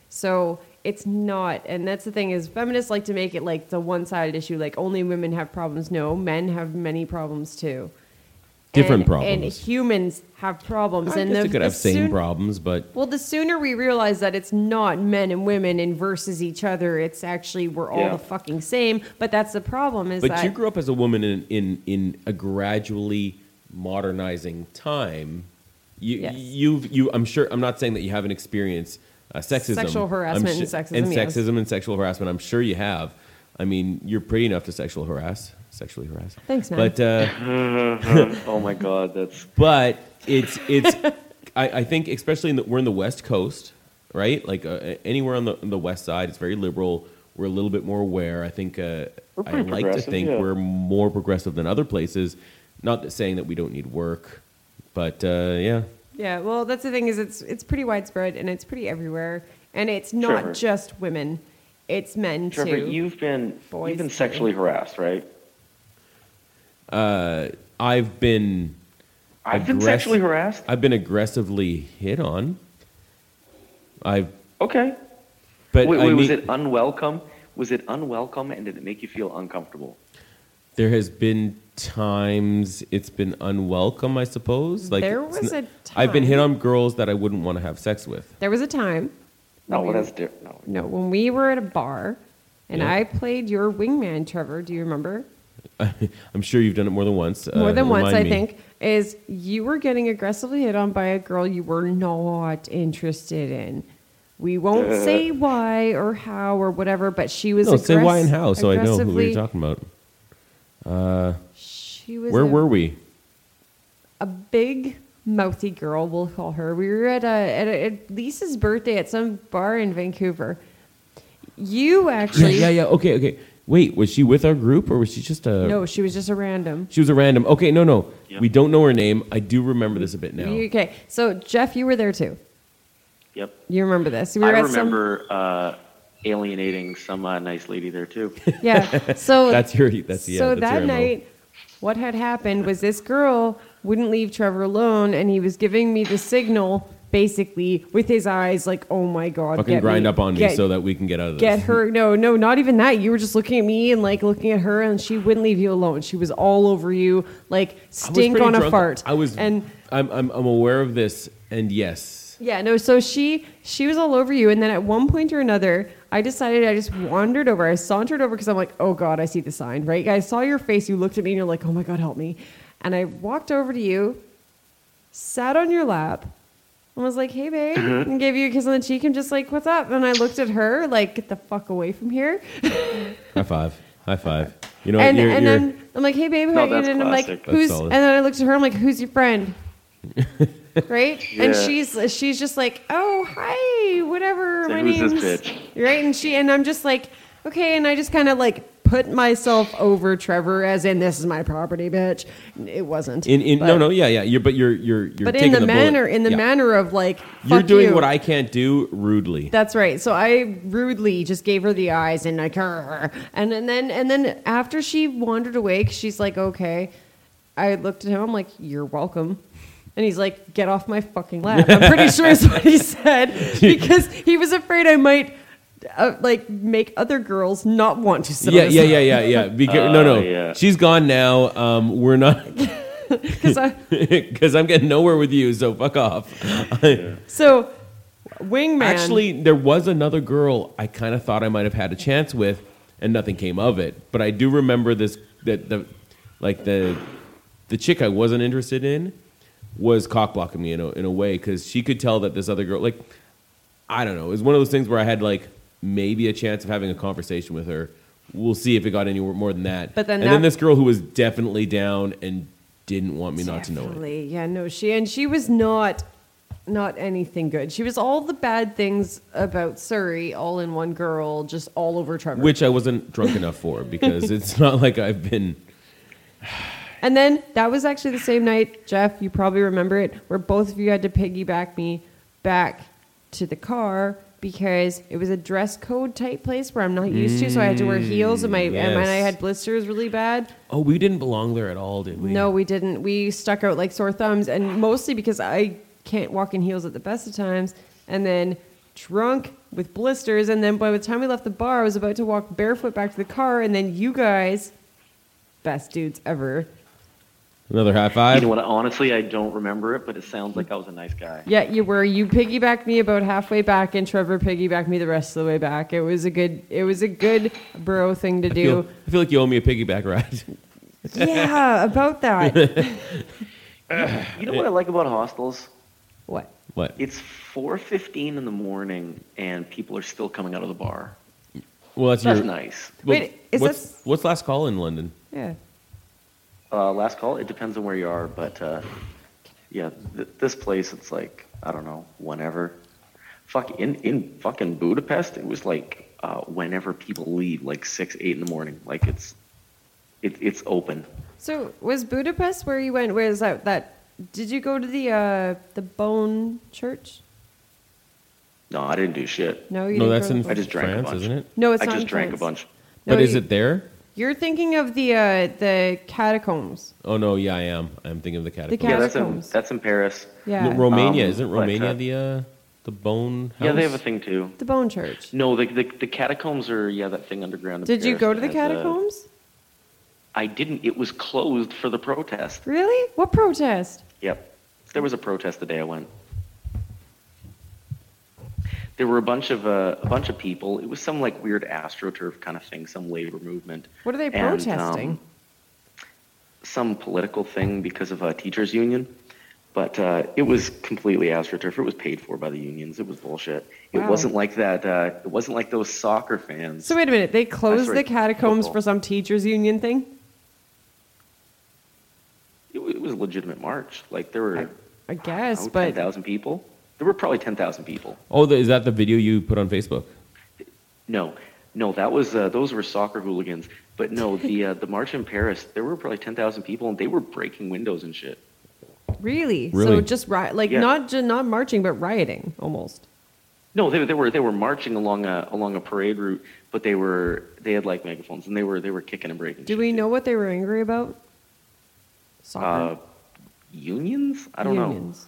Speaker 3: So it's not, and that's the thing is feminists like to make it like the one-sided issue, like only women have problems. No, men have many problems too.
Speaker 1: Different
Speaker 3: And-
Speaker 1: problems.
Speaker 3: And humans have problems.
Speaker 1: I
Speaker 3: and
Speaker 1: guess
Speaker 3: the,
Speaker 1: they could
Speaker 3: the
Speaker 1: have same
Speaker 3: soon-
Speaker 1: problems, but
Speaker 3: well, the sooner we realize that it's not men and women and versus each other, it's actually we're all
Speaker 2: Yeah.
Speaker 3: the fucking same. But that's the problem is
Speaker 1: but
Speaker 3: that
Speaker 1: you grew up as a woman in in, in a gradually modernizing time. You
Speaker 3: Yes.
Speaker 1: you've you I'm sure I'm not saying that you haven't experienced uh, sexism,
Speaker 3: Sexual harassment
Speaker 1: I'm
Speaker 3: and
Speaker 1: su-
Speaker 3: sexism,
Speaker 1: and
Speaker 3: yes.
Speaker 1: sexism and sexual harassment. I'm sure you have. I mean, you're pretty enough to sexual harass, sexually harass.
Speaker 3: Thanks, man.
Speaker 1: But uh,
Speaker 2: Oh my God, that's
Speaker 1: but it's it's I, I think especially in the, we're in the West Coast, right? Like uh, anywhere on the on the West Side, it's very liberal. we're a little bit more aware. I think uh,
Speaker 2: We're
Speaker 1: I
Speaker 2: pretty
Speaker 1: like to
Speaker 2: progressive,
Speaker 1: think
Speaker 2: yeah.
Speaker 1: we're more progressive than other places. Not that saying that we don't need work, but uh, yeah.
Speaker 3: Yeah, well, that's the thing is it's it's pretty widespread and it's pretty everywhere, and it's not
Speaker 2: Trevor.
Speaker 3: just women, it's men
Speaker 2: Trevor,
Speaker 3: too.
Speaker 2: you've been
Speaker 3: Boys
Speaker 2: you've been
Speaker 3: too.
Speaker 2: sexually harassed, right?
Speaker 1: Uh, I've been
Speaker 2: I've been
Speaker 1: aggress-
Speaker 2: sexually harassed.
Speaker 1: I've been aggressively hit on. I've
Speaker 2: Okay.
Speaker 1: but
Speaker 2: wait,
Speaker 1: I
Speaker 2: wait was
Speaker 1: mean,
Speaker 2: it unwelcome? Was it unwelcome, and did it make you feel uncomfortable?
Speaker 1: there has been times it's been unwelcome, I suppose. Like
Speaker 3: There
Speaker 1: it's
Speaker 3: was
Speaker 1: n-
Speaker 3: a
Speaker 1: I've been hit
Speaker 3: time-
Speaker 1: on girls that I wouldn't want to have sex with.
Speaker 3: There was a time.
Speaker 2: No,
Speaker 3: when
Speaker 2: well,
Speaker 3: we-
Speaker 2: that's different. No.
Speaker 3: No, when we were at a bar, and
Speaker 1: Yeah.
Speaker 3: I played your wingman, Trevor. Do you remember?
Speaker 1: I'm sure you've done it more than once.
Speaker 3: More
Speaker 1: Uh,
Speaker 3: than once,
Speaker 1: remind
Speaker 3: I
Speaker 1: me.
Speaker 3: think. Is you were getting aggressively hit on by a girl you were not interested in. We won't
Speaker 2: Uh.
Speaker 3: say why or how or whatever, but she was.
Speaker 1: No, say why and
Speaker 3: aggress-
Speaker 1: how, so I know who
Speaker 3: aggressively-
Speaker 1: you're talking about. Uh,
Speaker 3: She was.
Speaker 1: where
Speaker 3: a,
Speaker 1: were we?
Speaker 3: A big mouthy girl, we'll call her. We were at a, at, a, at Lisa's birthday at some bar in Vancouver. You
Speaker 1: Yeah,
Speaker 3: actually.
Speaker 1: yeah, yeah. Okay, okay. Wait, was she with our group or was she just a?
Speaker 3: No, she was just a random.
Speaker 1: She was a random. Okay, no, no.
Speaker 2: Yep.
Speaker 1: We don't know her name. I do remember this a bit now.
Speaker 3: You- Okay, so Jeff, you were there too.
Speaker 2: Yep.
Speaker 3: You remember this? We were
Speaker 2: I
Speaker 3: at some-
Speaker 2: remember uh, alienating some uh, nice lady there too.
Speaker 3: Yeah. So
Speaker 1: That's your. That's yeah.
Speaker 3: so
Speaker 1: that's
Speaker 3: that
Speaker 1: your M O.
Speaker 3: night, what had happened was this girl wouldn't leave Trevor alone, and he was giving me the signal, basically with his eyes, like, "Oh my god,
Speaker 1: fucking
Speaker 3: get
Speaker 1: grind
Speaker 3: me,
Speaker 1: up on me
Speaker 3: get,
Speaker 1: so that we can get out of this.
Speaker 3: get her." No, no, not even that. You were just looking at me and like looking at her, and she wouldn't leave you alone. She was all over you, like
Speaker 1: I was
Speaker 3: stink
Speaker 1: pretty
Speaker 3: on a
Speaker 1: drunk.
Speaker 3: fart.
Speaker 1: I was.
Speaker 3: and.
Speaker 1: I'm. I'm. I'm aware of this, and yes.
Speaker 3: Yeah, no, so she she was all over you, and then at one point or another, I decided I just wandered over. I sauntered over because I'm like, oh God, I see the sign, right? I saw your face, you looked at me, and you're like, oh my God, help me. And I walked over to you, sat on your lap, and was like, hey babe, and gave you a kiss on the cheek and just like, what's up? And I looked at her like, get the fuck away from here.
Speaker 1: High five. High five. You know.
Speaker 3: and
Speaker 1: you're,
Speaker 3: and
Speaker 1: you're,
Speaker 3: then I'm like, hey babe,
Speaker 2: No,
Speaker 3: how-
Speaker 2: that's
Speaker 3: and I'm like,
Speaker 2: classic.
Speaker 1: That's
Speaker 3: who's?
Speaker 1: solid.
Speaker 3: And then I looked at her, I'm like, who's your friend? Right? And
Speaker 2: Yeah.
Speaker 3: she's she's just like, oh hi, whatever.
Speaker 2: Say,
Speaker 3: my
Speaker 2: "Who's
Speaker 3: name's
Speaker 2: this bitch?"
Speaker 3: right. And she and I'm just like, okay. And I just kind of like put myself over Trevor, as in this is my property, bitch. It wasn't.
Speaker 1: in. In.
Speaker 3: but,
Speaker 1: No. No. Yeah. Yeah. You're. But you're. You're. You're.
Speaker 3: But in
Speaker 1: taking
Speaker 3: the,
Speaker 1: the
Speaker 3: manner,
Speaker 1: bullet.
Speaker 3: in the
Speaker 1: Yeah.
Speaker 3: manner of like,
Speaker 1: You're
Speaker 3: fuck
Speaker 1: doing
Speaker 3: you.
Speaker 1: what I can't do rudely.
Speaker 3: That's right. So I rudely just gave her the eyes and like her, and, and then and then after she wandered away, 'cause she's like, okay. I looked at him. I'm like, you're welcome. And he's like, get off my fucking lap. I'm pretty sure is what he said because he was afraid I might uh, like make other girls not want to sit
Speaker 1: Yeah.
Speaker 3: on his
Speaker 1: Yeah. Yeah. Yeah. Yeah. Because, no. No.
Speaker 2: Oh, yeah.
Speaker 1: She's gone now. Um. We're not.
Speaker 3: Because I
Speaker 1: Because I'm getting nowhere with you. So fuck off.
Speaker 3: so wingman.
Speaker 1: Actually, there was another girl I kind of thought I might have had a chance with, and nothing came of it. But I do remember this that the like the the chick I wasn't interested in was cock blocking me in a in a way because she could tell that this other girl, like, I don't know, it was one of those things where I had like maybe a chance of having a conversation with her. We'll see if it got any more than that.
Speaker 3: But then
Speaker 1: and
Speaker 3: that-
Speaker 1: then this girl who was definitely down and didn't want me not to know it.
Speaker 3: Definitely. Yeah, no, she and she was not not anything good. She was all the bad things about Surrey all in one girl, just all over Trevor.
Speaker 1: Which I wasn't drunk enough for because it's not like I've been.
Speaker 3: And then that was actually the same night, Jeff, you probably remember it, where both of you had to piggyback me back to the car because it was a dress code type place where I'm not used to, so I had to wear heels and my and
Speaker 1: yes.
Speaker 3: I had blisters really bad.
Speaker 1: Oh, we didn't belong there at all, did we?
Speaker 3: No, we didn't. We stuck out like sore thumbs, and mostly because I can't walk in heels at the best of times, and then drunk with blisters, and then by the time we left the bar, I was about to walk barefoot back to the car, and then you guys, best dudes ever.
Speaker 1: Another high
Speaker 2: You
Speaker 1: five.
Speaker 2: know what? Honestly, I don't remember it, but it sounds like I was a nice guy.
Speaker 3: Yeah, you were. You piggybacked me about halfway back, and Trevor piggybacked me the rest of the way back. It was a good. It was a good bro thing to
Speaker 1: I feel,
Speaker 3: do.
Speaker 1: I feel like you owe me a piggyback ride.
Speaker 3: Yeah, about that.
Speaker 2: You know what I like about hostels?
Speaker 3: What?
Speaker 1: What?
Speaker 2: It's four fifteen in the morning, and people are still coming out of the bar.
Speaker 1: Well, that's,
Speaker 2: That's
Speaker 1: your.
Speaker 2: nice.
Speaker 1: Well,
Speaker 3: Wait, is
Speaker 1: what's,
Speaker 3: that-
Speaker 1: what's last call in London?
Speaker 3: Yeah.
Speaker 2: Uh, last call. It depends on where you are, but uh, yeah, th- this place it's like I don't know, whenever. fuck in in fucking Budapest, it was like uh, whenever people leave, like six, eight in the morning. Like it's it, it's open.
Speaker 3: So was Budapest where you went? Where is that? That did you go to the uh, the Bone Church?
Speaker 2: No, I didn't do shit.
Speaker 3: No, you
Speaker 1: No,
Speaker 3: didn't
Speaker 1: that's
Speaker 3: go to
Speaker 1: in
Speaker 3: the
Speaker 2: I
Speaker 3: Bone-
Speaker 2: just drank a
Speaker 1: France,
Speaker 2: bunch.
Speaker 1: isn't it?
Speaker 3: No, it's
Speaker 2: I
Speaker 3: not
Speaker 2: just
Speaker 3: in
Speaker 2: drank
Speaker 3: France.
Speaker 2: a bunch.
Speaker 3: No,
Speaker 1: But is
Speaker 3: you-
Speaker 1: it there?
Speaker 3: You're thinking of the uh, the catacombs.
Speaker 1: Oh no, yeah, I am. I'm thinking of the catacombs.
Speaker 2: Yeah, that's in
Speaker 3: Catacombs.
Speaker 2: that's in Paris.
Speaker 3: Yeah,
Speaker 1: No, Romania,
Speaker 2: Um,
Speaker 1: isn't
Speaker 2: but,
Speaker 1: Romania
Speaker 2: uh,
Speaker 1: the uh, the bone house?
Speaker 2: Yeah, they have a thing too.
Speaker 3: the Bone Church.
Speaker 2: No, the, the the catacombs are yeah that thing underground. in
Speaker 3: Did you
Speaker 2: Paris
Speaker 3: go to
Speaker 2: that
Speaker 3: the
Speaker 2: has, uh,
Speaker 3: catacombs?
Speaker 2: I didn't. It was closed for the protest.
Speaker 3: Really? What protest?
Speaker 2: Yep, there was a protest the day I went. There were a bunch of uh, a bunch of people. It was some like weird AstroTurf kind of thing, some labor movement.
Speaker 3: What are they
Speaker 2: And,
Speaker 3: protesting?
Speaker 2: um, some political thing because of a teachers union, but uh, it was completely AstroTurf. It was paid for by the unions. It was bullshit. It
Speaker 3: Wow.
Speaker 2: wasn't like that. Uh, it wasn't like those soccer fans.
Speaker 3: So wait a minute. They closed
Speaker 2: right,
Speaker 3: the catacombs
Speaker 2: football.
Speaker 3: for some teachers union thing?
Speaker 2: It, wa- it was a legitimate march. Like there were
Speaker 3: I guess,
Speaker 2: oh, ten
Speaker 3: but
Speaker 2: thousand people. There were probably ten thousand people.
Speaker 1: Oh, the, is that the video you put on Facebook?
Speaker 2: No, no, that was uh, those were soccer hooligans. But no, the uh, the march in Paris, there were probably ten thousand people, and they were breaking windows and shit.
Speaker 3: really, so
Speaker 1: Really?
Speaker 3: just ri- like
Speaker 2: Yeah.
Speaker 3: not ju- not marching, but rioting almost.
Speaker 2: No, they, they were they were marching along a along a parade route, but they were they had like megaphones and they were they were kicking and breaking.
Speaker 3: Do
Speaker 2: shit,
Speaker 3: we
Speaker 2: too.
Speaker 3: know what they were angry about? Soccer
Speaker 2: Uh, unions? I don't
Speaker 3: unions.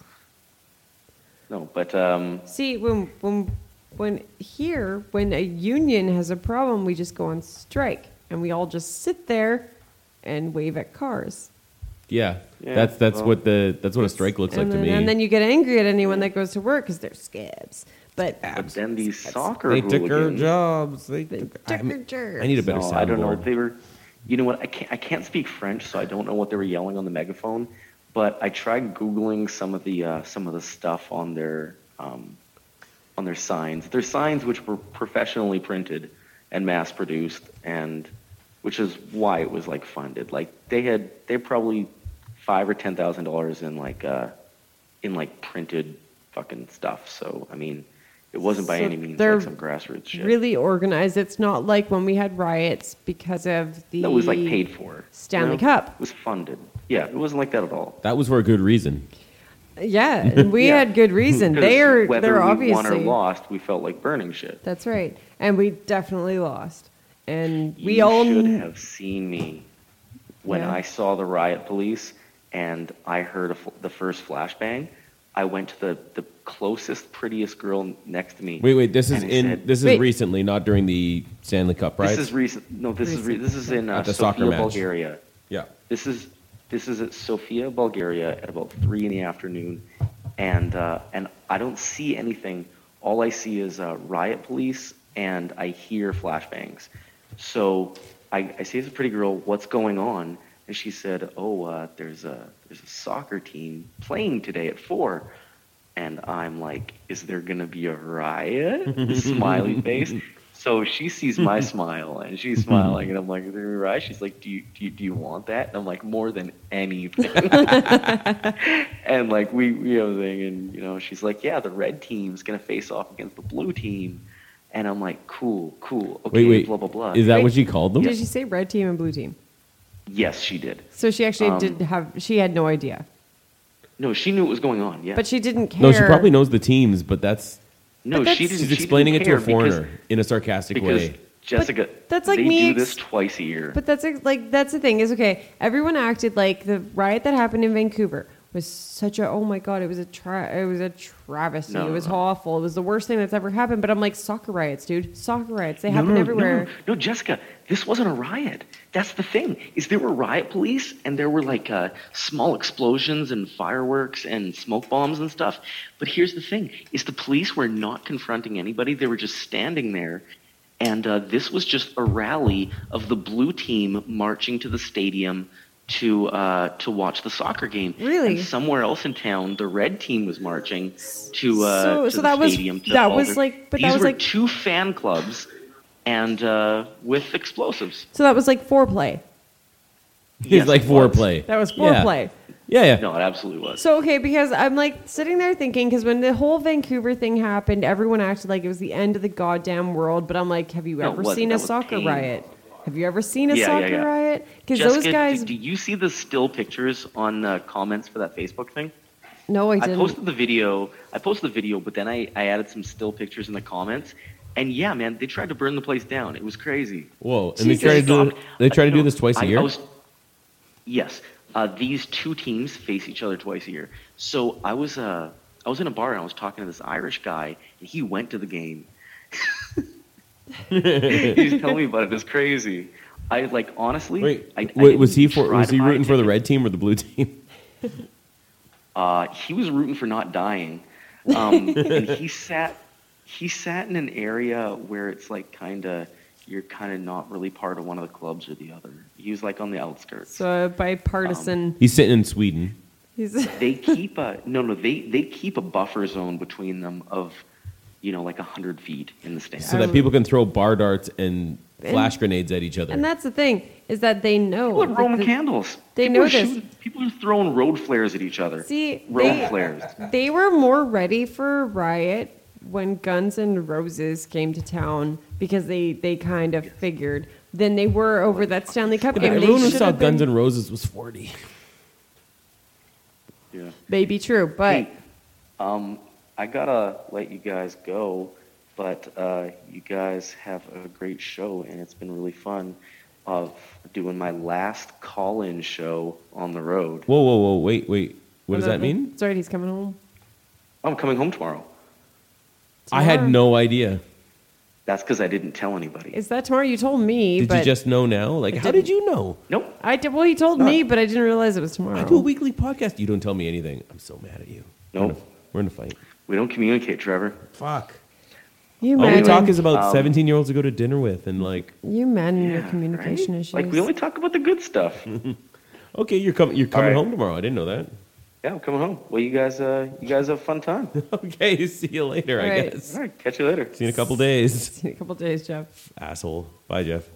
Speaker 2: know. No, but um,
Speaker 3: See, when when when here, when a union has a problem, we just go on strike, and we all just sit there and wave at cars.
Speaker 1: Yeah,
Speaker 2: Yeah,
Speaker 1: that's that's
Speaker 2: well-
Speaker 1: what the that's what a strike looks
Speaker 3: and
Speaker 1: like
Speaker 3: then,
Speaker 1: to me.
Speaker 3: And then you get angry at anyone that goes to work because they're scabs. But
Speaker 2: but then these soccer
Speaker 1: they took our
Speaker 2: hooligans.
Speaker 1: jobs. They
Speaker 3: They
Speaker 1: took,
Speaker 3: took
Speaker 1: I,
Speaker 3: our jobs.
Speaker 1: I need a better
Speaker 2: No,
Speaker 1: soundboard.
Speaker 2: I don't know. They were, you know what? I can't. I can't speak French, so I don't know what they were yelling on the megaphone. But I tried googling some of the uh, some of the stuff on their um, on their signs. Their signs, which were professionally printed and mass produced, and which is why it was like funded. Like they had, they probably five or ten thousand dollars in like uh, in like printed fucking stuff. So I mean. It wasn't by
Speaker 3: So
Speaker 2: any means
Speaker 3: they're
Speaker 2: like some grassroots shit.
Speaker 3: really organized. It's not like when we had riots because of the
Speaker 2: No, it was like paid for.
Speaker 3: Stanley
Speaker 2: you know?
Speaker 3: Cup.
Speaker 2: It was funded. Yeah, it wasn't like that at all.
Speaker 1: That was for a good reason.
Speaker 3: Yeah, and we
Speaker 2: Yeah.
Speaker 3: had good reason.
Speaker 2: 'Cause
Speaker 3: They are
Speaker 2: whether
Speaker 3: they're
Speaker 2: we
Speaker 3: obviously
Speaker 2: won or lost, we felt like burning shit.
Speaker 3: That's right, and we definitely lost. And we
Speaker 2: you
Speaker 3: all
Speaker 2: should
Speaker 3: kn-
Speaker 2: have seen me when
Speaker 3: Yeah.
Speaker 2: I saw the riot police and I heard a, fl- the first flashbang. I went to the, the closest, prettiest girl next to me.
Speaker 1: Wait, wait. This is
Speaker 2: and I
Speaker 1: in
Speaker 2: said,
Speaker 1: this is
Speaker 3: Wait.
Speaker 1: recently, not during the Stanley Cup, right?
Speaker 2: This is recent. No, this is re- this is in uh,
Speaker 1: At the soccer
Speaker 2: Sofia,
Speaker 1: match.
Speaker 2: Bulgaria.
Speaker 1: yeah.
Speaker 2: This is this is at Sofia, Bulgaria, at about three in the afternoon, and uh, and I don't see anything. All I see is uh, riot police, and I hear flashbangs. So I, I say to the pretty girl, "What's going on?" And she said, "Oh, uh, there's a there's a soccer team playing today at four." And I'm like, "Is there gonna be a riot?" Smiley face. So she sees my smile and she's smiling, and I'm like, "Is there a riot?" She's like, "Do you do you, do you want that?" And I'm like, "More than anything." And like we we have a thing, and you know, she's like, "Yeah, the red team's gonna face off against the blue team," and I'm like, "Cool, cool, okay,
Speaker 1: Wait, wait.
Speaker 2: blah blah blah."
Speaker 1: Is that
Speaker 3: Wait.
Speaker 1: what she called them?
Speaker 3: Did she say red team and blue team?
Speaker 2: Yes, she did.
Speaker 3: So she actually
Speaker 2: Um,
Speaker 3: did have. She had no idea,
Speaker 2: No, she knew what was going on. Yeah,
Speaker 3: but she didn't care.
Speaker 1: No, she probably knows the teams, but that's
Speaker 2: no,
Speaker 3: but
Speaker 2: she
Speaker 3: that's-
Speaker 2: didn't.
Speaker 1: she's
Speaker 2: she
Speaker 1: explaining it
Speaker 2: didn't
Speaker 1: to a
Speaker 2: care because-
Speaker 1: foreigner in a sarcastic
Speaker 2: Because
Speaker 1: way.
Speaker 2: Jessica,
Speaker 3: that's like
Speaker 2: they
Speaker 3: me
Speaker 2: do
Speaker 3: ex-
Speaker 2: this twice a year.
Speaker 3: But that's ex- like that's the thing is okay. Everyone acted like the riot that happened in Vancouver was such a oh my god it was a tra- it was a travesty.
Speaker 2: No,
Speaker 3: it was
Speaker 2: no.
Speaker 3: awful. It was the worst thing that's ever happened. But I'm like soccer riots, dude. Soccer riots. They
Speaker 2: No,
Speaker 3: happen
Speaker 2: no,
Speaker 3: everywhere.
Speaker 2: No, no, Jessica, this wasn't a riot. That's the thing. Is there were riot police and there were like uh, small explosions and fireworks and smoke bombs and stuff. But here's the thing: is the police were not confronting anybody. They were just standing there, and uh, this was just a rally of the blue team marching to the stadium to uh, to watch the soccer game.
Speaker 3: Really?
Speaker 2: And somewhere else in town, the red team was marching to uh,
Speaker 3: So-
Speaker 2: to
Speaker 3: so
Speaker 2: the
Speaker 3: that was-
Speaker 2: stadium. to
Speaker 3: that
Speaker 2: all
Speaker 3: was
Speaker 2: their-
Speaker 3: like- but that
Speaker 2: these
Speaker 3: was
Speaker 2: were
Speaker 3: like-
Speaker 2: two fan clubs, and uh, with explosives.
Speaker 3: So that was like foreplay.
Speaker 1: He's
Speaker 2: Yes,
Speaker 1: like
Speaker 2: it was.
Speaker 1: foreplay.
Speaker 3: That was
Speaker 1: Yeah.
Speaker 3: foreplay.
Speaker 1: Yeah, yeah.
Speaker 2: No, it absolutely was.
Speaker 3: So, okay, because I'm like sitting there thinking, because when the whole Vancouver thing happened, everyone acted like it was the end of the goddamn world. But I'm like, have you
Speaker 2: No, it
Speaker 3: ever
Speaker 2: wasn't.
Speaker 3: seen
Speaker 2: That
Speaker 3: a
Speaker 2: was
Speaker 3: soccer
Speaker 2: pain.
Speaker 3: riot? Have you ever seen a
Speaker 2: Yeah, yeah,
Speaker 3: soccer
Speaker 2: yeah.
Speaker 3: riot? Because
Speaker 2: Jessica,
Speaker 3: those guys.
Speaker 2: did, did you see the still pictures on the comments for that Facebook thing?
Speaker 3: No, I
Speaker 2: I
Speaker 3: didn't.
Speaker 2: posted the video. I posted the video, but then I, I added some still pictures in the comments. And yeah, man, they tried to burn the place down. It was crazy.
Speaker 1: Whoa, and
Speaker 3: Jesus.
Speaker 1: they try to do
Speaker 2: Stop.
Speaker 1: they try to
Speaker 2: No,
Speaker 1: do this twice a
Speaker 2: I-
Speaker 1: year.
Speaker 2: I was- yes, uh, these two teams face each other twice a year. So I was uh, I was in a bar and I was talking to this Irish guy, and he went to the game. He was telling me about it. It's crazy. I like honestly.
Speaker 1: Wait,
Speaker 2: I, I
Speaker 1: wait, was
Speaker 2: didn't
Speaker 1: he for
Speaker 2: try
Speaker 1: was
Speaker 2: to
Speaker 1: he
Speaker 2: buy a
Speaker 1: rooting for the
Speaker 2: ticket.
Speaker 1: red team or the blue team?
Speaker 2: Uh, he was rooting for not dying, um, and he sat he sat in an area where it's like kind of you're kind of not really part of one of the clubs or the other. He was like on the outskirts.
Speaker 3: So a bipartisan.
Speaker 1: He's sitting in Sweden.
Speaker 3: he's,
Speaker 2: They keep a no no they they keep a buffer zone between them of you know like a hundred feet in the stands.
Speaker 1: So that people can throw bar darts and flash
Speaker 3: And-
Speaker 1: grenades at each other.
Speaker 3: and that's the thing is that they know.
Speaker 2: People are
Speaker 3: that
Speaker 2: Roman
Speaker 3: the-
Speaker 2: candles.
Speaker 3: they
Speaker 2: people
Speaker 3: know
Speaker 2: are
Speaker 3: this.
Speaker 2: shooting- people are throwing road flares at each other.
Speaker 3: See,
Speaker 2: road
Speaker 3: they,
Speaker 2: flares.
Speaker 3: they were more ready for a riot when Guns N' Roses came to town because they, they kind of figured than they were over that Stanley Cup
Speaker 1: Yeah, but
Speaker 3: game. They
Speaker 1: everyone who
Speaker 3: should
Speaker 1: saw
Speaker 3: have
Speaker 1: Guns
Speaker 3: been-
Speaker 1: N' Roses was forty.
Speaker 2: Yeah.
Speaker 3: may be true, but
Speaker 2: Hey, um, I gotta let you guys go, but uh, you guys have a great show, and it's been really fun of doing my last call-in show on the road.
Speaker 1: Whoa, whoa, whoa! Wait, wait. What does that mean?
Speaker 3: It's right, he's coming home.
Speaker 2: I'm coming home tomorrow.
Speaker 1: I had
Speaker 3: Tomorrow.
Speaker 1: no idea.
Speaker 2: That's because I didn't tell anybody.
Speaker 3: Is that tomorrow? You told me,
Speaker 1: Did
Speaker 3: but
Speaker 1: you just know now? Like,
Speaker 3: I
Speaker 1: how
Speaker 3: didn't.
Speaker 1: did you know?
Speaker 2: Nope.
Speaker 3: I did. Well, he told me, but I didn't realize it was tomorrow.
Speaker 1: I do a weekly podcast. You don't tell me anything. I'm so mad at you. We're in a-
Speaker 2: Nope.
Speaker 1: We're in a fight.
Speaker 2: We don't communicate, Trevor.
Speaker 1: Fuck.
Speaker 3: You
Speaker 1: All we
Speaker 3: men,
Speaker 1: talk is about
Speaker 2: Um,
Speaker 1: seventeen-year-olds to go to dinner with, and like,
Speaker 3: you men and your
Speaker 2: Yeah,
Speaker 3: communication
Speaker 2: right?
Speaker 3: issues.
Speaker 2: Like we only talk about the good stuff.
Speaker 1: okay, you're coming. You're coming
Speaker 2: right.
Speaker 1: home tomorrow. I didn't know that.
Speaker 2: Yeah, I'm coming home. Well, you guys, uh, you guys have a fun time.
Speaker 1: Okay, see you later. I
Speaker 3: All right.
Speaker 1: guess.
Speaker 2: All right, catch you later.
Speaker 1: See you in a couple days.
Speaker 3: in a couple days, Jeff.
Speaker 1: Asshole. Bye, Jeff.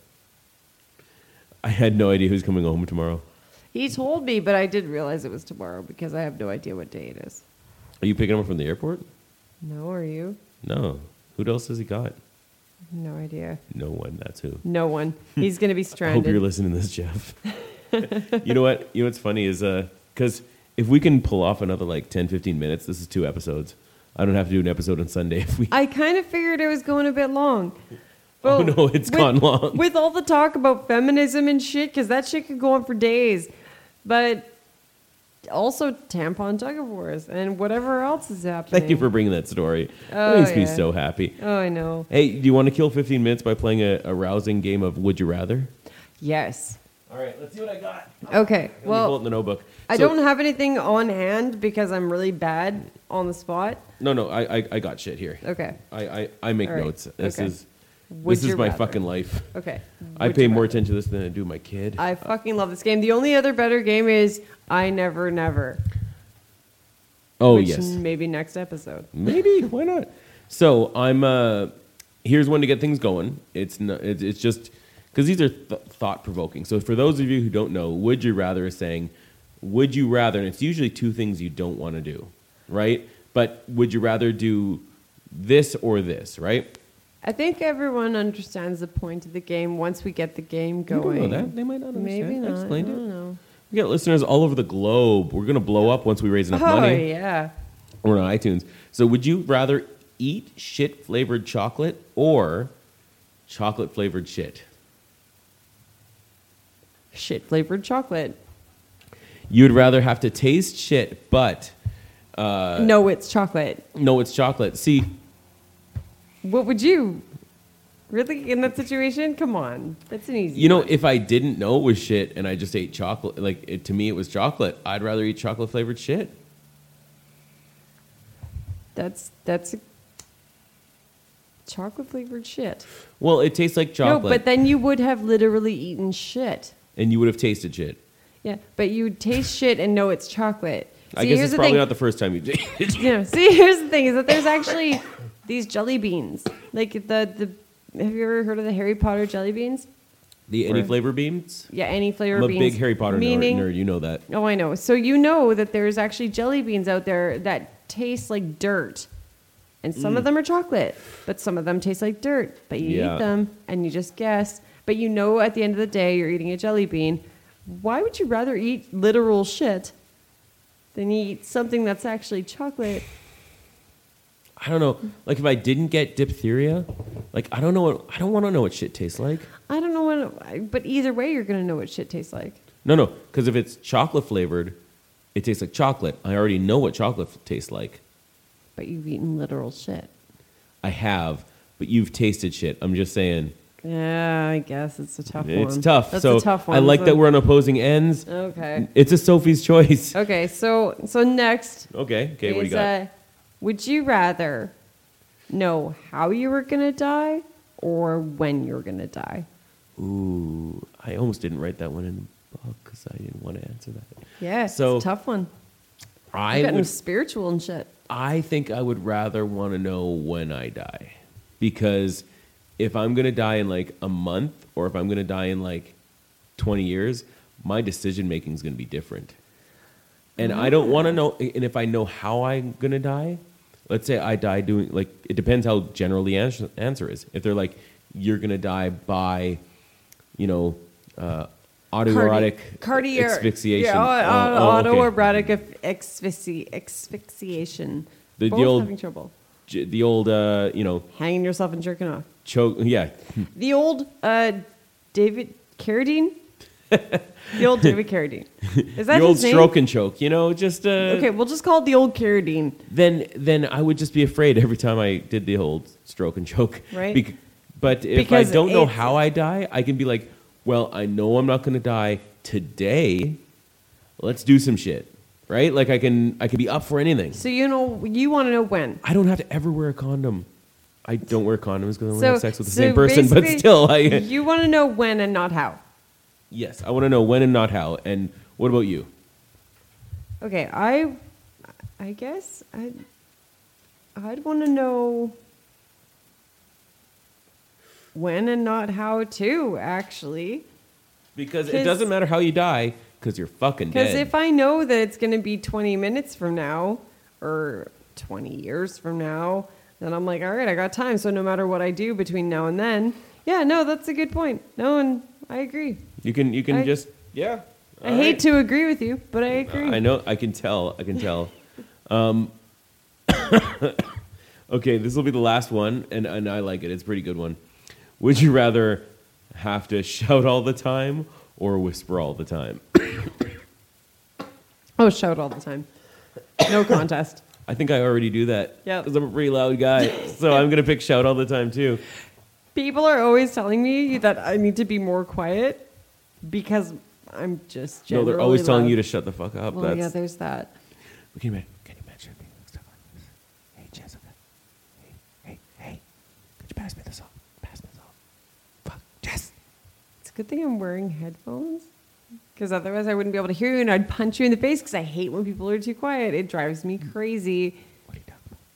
Speaker 1: I had no idea who's coming home tomorrow.
Speaker 3: He told me, but I did realize it was tomorrow because I have no idea what day it is.
Speaker 1: Are you picking him up from the airport?
Speaker 3: No, are you?
Speaker 1: No. Who else has he got?
Speaker 3: No idea.
Speaker 1: No one. That's who.
Speaker 3: No one. He's going to be
Speaker 1: I hope
Speaker 3: stranded.
Speaker 1: you're listening to this, Jeff. You know what? You know what's funny is because if we can pull off another like ten, fifteen minutes, this is two episodes. I don't have to do an episode on Sunday if we.
Speaker 3: I kind of figured it was going a bit long.
Speaker 1: Oh,
Speaker 3: But
Speaker 1: no, it's
Speaker 3: with-
Speaker 1: gone long.
Speaker 3: With all the talk about feminism and shit, because that shit could go on for days. But also tampon tug of wars and whatever else is happening.
Speaker 1: Thank you for bringing that story.
Speaker 3: Oh,
Speaker 1: it makes me
Speaker 3: yeah.
Speaker 1: so happy.
Speaker 3: Oh, I know.
Speaker 1: Hey, do you want to kill fifteen minutes by playing a, a rousing game of Would You Rather?
Speaker 3: Yes.
Speaker 1: All right, let's see what I got.
Speaker 3: Okay.
Speaker 1: Let me pull it
Speaker 3: Well,
Speaker 1: in the notebook.
Speaker 3: I
Speaker 1: So-
Speaker 3: don't have anything on hand because I'm really bad on the spot.
Speaker 1: No, no, I, I, I got shit here.
Speaker 3: Okay.
Speaker 1: I, I, I make
Speaker 3: All right.
Speaker 1: notes. This
Speaker 3: Okay.
Speaker 1: is
Speaker 3: Would
Speaker 1: this is
Speaker 3: you
Speaker 1: my
Speaker 3: rather?
Speaker 1: fucking life.
Speaker 3: Okay.
Speaker 1: I
Speaker 3: Would
Speaker 1: pay
Speaker 3: you
Speaker 1: more
Speaker 3: rather?
Speaker 1: attention to this than I do my kid.
Speaker 3: I fucking love this game. The only other better game is I Never Never.
Speaker 1: oh
Speaker 3: which
Speaker 1: yes,
Speaker 3: Maybe next episode.
Speaker 1: maybe why not? So I'm uh, here's one to get things going. It's no, it's, it's just because these are th- thought provoking. So for those of you who don't know, Would You Rather is saying, would you rather? And it's usually two things you don't want to do, right? But would you rather do this or this, right?
Speaker 3: I think everyone understands the point of the game once we get the game
Speaker 1: You don't
Speaker 3: going.
Speaker 1: know that. They might not understand.
Speaker 3: Maybe
Speaker 1: I
Speaker 3: not. I
Speaker 1: explained it.
Speaker 3: don't know.
Speaker 1: We got listeners all over the globe. We're gonna blow up once we raise enough
Speaker 3: Oh,
Speaker 1: money.
Speaker 3: yeah.
Speaker 1: We're on iTunes. So would you rather eat shit flavored chocolate or chocolate flavored shit?
Speaker 3: Shit flavored chocolate.
Speaker 1: You'd rather have to taste shit, but uh,
Speaker 3: no, it's chocolate.
Speaker 1: no, it's chocolate. See,
Speaker 3: What would you? Really? In that situation? Come on. That's an easy
Speaker 1: you know,
Speaker 3: one.
Speaker 1: if I didn't know it was shit and I just ate chocolate, like it, to me it was chocolate, I'd rather eat chocolate flavored shit.
Speaker 3: That's, that's a chocolate flavored shit.
Speaker 1: Well, it tastes like chocolate,
Speaker 3: No, but then you would have literally eaten shit.
Speaker 1: and you would have tasted shit.
Speaker 3: Yeah, but you taste shit and know it's chocolate.
Speaker 1: I
Speaker 3: See,
Speaker 1: guess
Speaker 3: here's
Speaker 1: it's
Speaker 3: the
Speaker 1: probably
Speaker 3: thing.
Speaker 1: not the first time you did it.
Speaker 3: You know, see, here's the thing: is that there's actually these jelly beans, like the the. Have you ever heard of the Harry Potter jelly beans?
Speaker 1: The any
Speaker 3: Or-
Speaker 1: flavor beans?
Speaker 3: Yeah, any flavor
Speaker 1: I'm a
Speaker 3: beans.
Speaker 1: big Harry Potter nerd,
Speaker 3: meaning,
Speaker 1: nerd. You know that.
Speaker 3: Oh, I know. So you know that there's actually jelly beans out there that taste like dirt. And some
Speaker 1: Mm.
Speaker 3: of them are chocolate, but some of them taste like dirt. But you
Speaker 1: Yeah.
Speaker 3: eat them and you just guess. But you know at the end of the day you're eating a jelly bean. Why would you rather eat literal shit than eat something that's actually chocolate?
Speaker 1: I don't know. Like if I didn't get diphtheria, like I don't know what I don't want to know what shit tastes like.
Speaker 3: I don't know what, but either way you're going to know what shit tastes like.
Speaker 1: No, no, because if it's chocolate flavored, it tastes like chocolate. I already know what chocolate f- tastes like.
Speaker 3: But you've eaten literal shit.
Speaker 1: I have, but you've tasted shit. I'm just saying.
Speaker 3: Yeah, I guess it's a tough one.
Speaker 1: It's tough.
Speaker 3: That's
Speaker 1: so
Speaker 3: a tough one.
Speaker 1: I like
Speaker 3: So-
Speaker 1: that we're on opposing ends.
Speaker 3: Okay.
Speaker 1: It's a Sophie's choice.
Speaker 3: Okay, so so next
Speaker 1: Okay, okay, what do you
Speaker 3: is,
Speaker 1: got?
Speaker 3: uh, would you rather know how you were gonna die or when you were gonna die?
Speaker 1: Ooh, I almost didn't write that one in the book because I didn't want to answer that.
Speaker 3: Yeah,
Speaker 1: So-
Speaker 3: it's a tough one.
Speaker 1: I
Speaker 3: I'm getting
Speaker 1: would,
Speaker 3: spiritual and shit.
Speaker 1: I think I would rather want to know when I die, because if I'm gonna die in like a month or if I'm gonna die in like twenty years, my decision making is gonna be different. And I don't want to know. And if I know how I'm gonna die, let's say I die doing like it depends how general the answer, answer is. If they're like you're gonna die by, you know, uh, autoerotic
Speaker 3: Cardi- cardio-
Speaker 1: asphyxiation.
Speaker 3: Yeah,
Speaker 1: Oh,
Speaker 3: au-
Speaker 1: oh, okay.
Speaker 3: autoerotic af- asphyxi- asphyxiation.
Speaker 1: The- the
Speaker 3: Both
Speaker 1: old-
Speaker 3: having trouble.
Speaker 1: J- The old, uh, you know,
Speaker 3: Hanging yourself and jerking off.
Speaker 1: choke. Yeah,
Speaker 3: The old uh, David Carradine? The old David Carradine. Is that
Speaker 1: the old
Speaker 3: his name?
Speaker 1: stroke and choke. You know, just uh,
Speaker 3: Okay, we'll just call it the old Carradine.
Speaker 1: then then I would just be afraid every time I did the old stroke and choke.
Speaker 3: Right.
Speaker 1: Bec- but if
Speaker 3: Because
Speaker 1: I don't know
Speaker 3: it's-
Speaker 1: how I die, I can be like, well, I know I'm not going to die today. Let's do some shit, right? Like I can I can be up for anything.
Speaker 3: So you know, you want to know when.
Speaker 1: I don't have to ever wear a condom. I don't wear condoms because I want to
Speaker 3: So,
Speaker 1: have sex with the
Speaker 3: so
Speaker 1: same person, but
Speaker 3: basically,
Speaker 1: still, I
Speaker 3: you want to know when and not how.
Speaker 1: yes, I want to know when and not how. And what about you?
Speaker 3: Okay, I, I guess I, I'd want to know when and not how too. Actually,
Speaker 1: Because it
Speaker 3: 'Cause-
Speaker 1: doesn't matter how you die because you're fucking
Speaker 3: because
Speaker 1: dead.
Speaker 3: if I know that it's going to be twenty minutes from now or twenty years from now, then I'm like, all right, I got time. So no matter what I do between now and then, yeah, no, that's a good point. No, and I agree.
Speaker 1: you can you can
Speaker 3: I-
Speaker 1: just yeah.
Speaker 3: I
Speaker 1: all
Speaker 3: hate
Speaker 1: right.
Speaker 3: to agree with you, but I agree.
Speaker 1: I know. I can tell. I can tell. Um, okay, this will be the last one, and, and I like it. It's a pretty good one. Would you rather have to shout all the time or whisper all the time?
Speaker 3: Oh, shout all the time. No contest.
Speaker 1: I think I already do that
Speaker 3: Yep.
Speaker 1: because I'm a pretty loud guy. So I'm gonna pick shout all the time too.
Speaker 3: People are always telling me that I need to be more quiet because I'm just
Speaker 1: No,
Speaker 3: generally
Speaker 1: they're always telling
Speaker 3: loud.
Speaker 1: you to shut the fuck up.
Speaker 3: Well,
Speaker 1: That's,
Speaker 3: yeah, there's that.
Speaker 1: Can you imagine? Can you imagine being stuck like this? Hey, Jessica. Hey, hey, hey. Could you pass me the salt? Pass me the salt. Fuck, Jess.
Speaker 3: It's a good thing I'm wearing headphones because otherwise I wouldn't be able to hear you and I'd punch you in the face because I hate when people are too quiet. It drives me crazy.
Speaker 1: What are you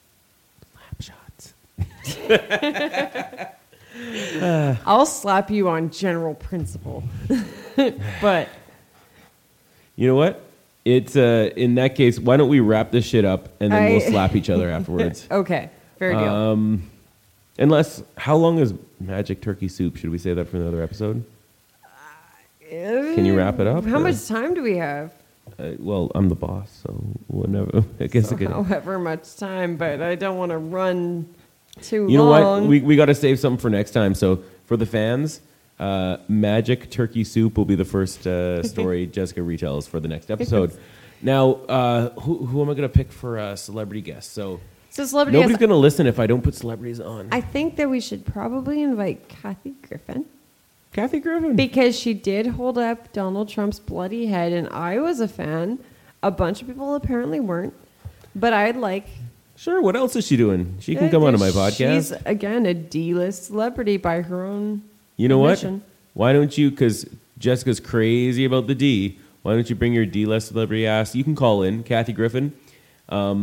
Speaker 1: talking about? Slap shots.
Speaker 3: I'll slap you on general principle. But
Speaker 1: You know what? It's uh, in that case. Why don't we wrap this shit up and then
Speaker 3: I-
Speaker 1: we'll slap each other afterwards?
Speaker 3: okay, fair deal.
Speaker 1: Um, unless, how long is magic turkey soup? Should we say that for another episode? Can you wrap it up?
Speaker 3: How
Speaker 1: or-
Speaker 3: much time do we have?
Speaker 1: Uh, well, I'm the boss, so whenever. I guess
Speaker 3: So
Speaker 1: I could.
Speaker 3: however much time, but I don't want to run too
Speaker 1: You know
Speaker 3: long.
Speaker 1: what? We we got to save something for next time. So for the fans, uh, magic turkey soup will be the first uh, story Jessica retells for the next episode. Now, uh, who who am I going to pick for uh, celebrity guests? So
Speaker 3: so celebrity
Speaker 1: nobody's
Speaker 3: guest,
Speaker 1: going to listen if I don't put celebrities on.
Speaker 3: I think that we should probably invite Kathy Griffin
Speaker 1: Kathy Griffin.
Speaker 3: because she did hold up Donald Trump's bloody head, and I was a fan. A bunch of people apparently weren't, but I'd like.
Speaker 1: Sure. What else is she doing? She can come onto my podcast.
Speaker 3: She's again a D-list celebrity by her own.
Speaker 1: You know what?
Speaker 3: admission.
Speaker 1: Why don't you? Because Jessica's crazy about the D. Why don't you bring your D-list celebrity ass? You can call in Kathy Griffin. Um,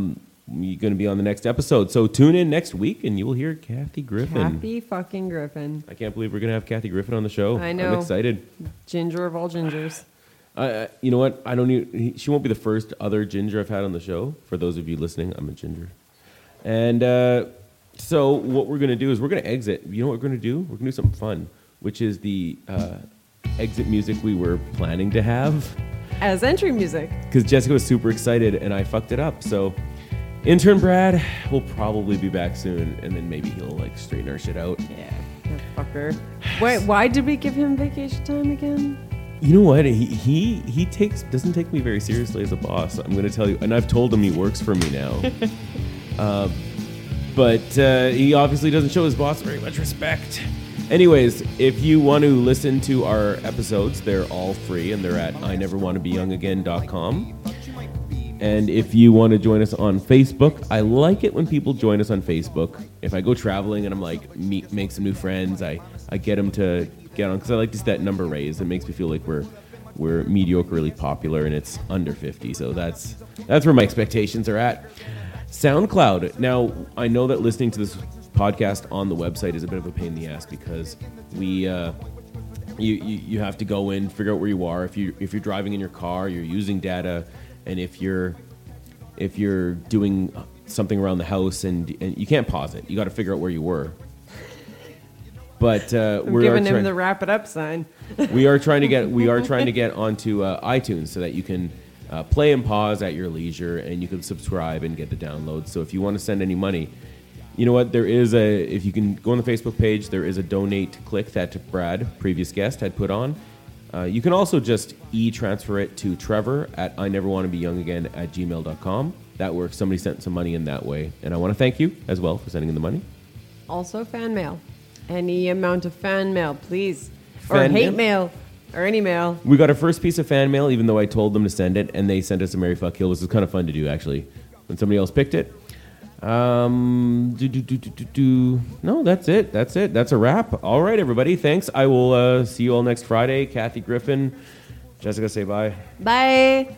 Speaker 1: going to be on the next episode. So tune in next week and you will hear Kathy Griffin.
Speaker 3: Kathy fucking Griffin.
Speaker 1: I can't believe we're going to have Kathy Griffin on the show.
Speaker 3: I know.
Speaker 1: I'm excited.
Speaker 3: Ginger of all gingers.
Speaker 1: Uh, you know what? I don't need, she won't be the first other ginger I've had on the show. For those of you listening, I'm a ginger. And uh, so what we're going to do is we're going to exit. You know what we're going to do? We're going to do something fun, which is the uh, exit music we were planning to have.
Speaker 3: As entry music.
Speaker 1: Because Jessica was super excited and I fucked it up. So intern Brad will probably be back soon, and then maybe he'll like straighten our shit out.
Speaker 3: Yeah, that fucker. Wait, why did we give him vacation time again?
Speaker 1: You know what? He he he takes doesn't take me very seriously as a boss. I'm going to tell you, and I've told him he works for me now. uh, but uh, he obviously doesn't show his boss very much respect. Anyways, if you want to listen to our episodes, they're all free, and they're at I never want to be young again dot com. And if you want to join us on Facebook, I like it when people join us on Facebook. If I go traveling and I'm like, meet, make some new friends, I, I get them to get on, because I like to see that number raised. It makes me feel like we're we're mediocrely popular, and it's under fifty. So that's that's where my expectations are at. SoundCloud. Now, I know that listening to this podcast on the website is a bit of a pain in the ass, because we uh, you, you you have to go in, figure out where you are. If you if you're driving in your car, you're using data. And if you're if you're doing something around the house and, and you can't pause it, you got to figure out where you were. But uh,
Speaker 3: I'm
Speaker 1: we're
Speaker 3: giving
Speaker 1: try-
Speaker 3: him the wrap it up sign.
Speaker 1: we are trying to get we are trying to get onto uh, iTunes so that you can uh, play and pause at your leisure, and you can subscribe and get the downloads. So if you want to send any money, you know what? There is a if you can go on the Facebook page, there is a donate click that Brad, previous guest, had put on. Uh, you can also just e-transfer it to Trevor at I never want to be young again at gmail dot com. That works. Somebody sent some money in that way. And I want to thank you as well for sending in the money.
Speaker 3: Also, fan mail. Any amount of fan mail, please.
Speaker 1: Fan
Speaker 3: or hate
Speaker 1: mail?
Speaker 3: mail. Or any mail.
Speaker 1: We got our first piece of fan mail, even though I told them to send it, and they sent us a Mary Fuck Kill, which was kind of fun to do, actually, when somebody else picked it. Um, do, do, do, do, do, do. No, that's it. That's it. That's a wrap. All right, everybody. Thanks. I will uh, see you all next Friday. Kathy Griffin. Jessica, say bye.
Speaker 3: Bye.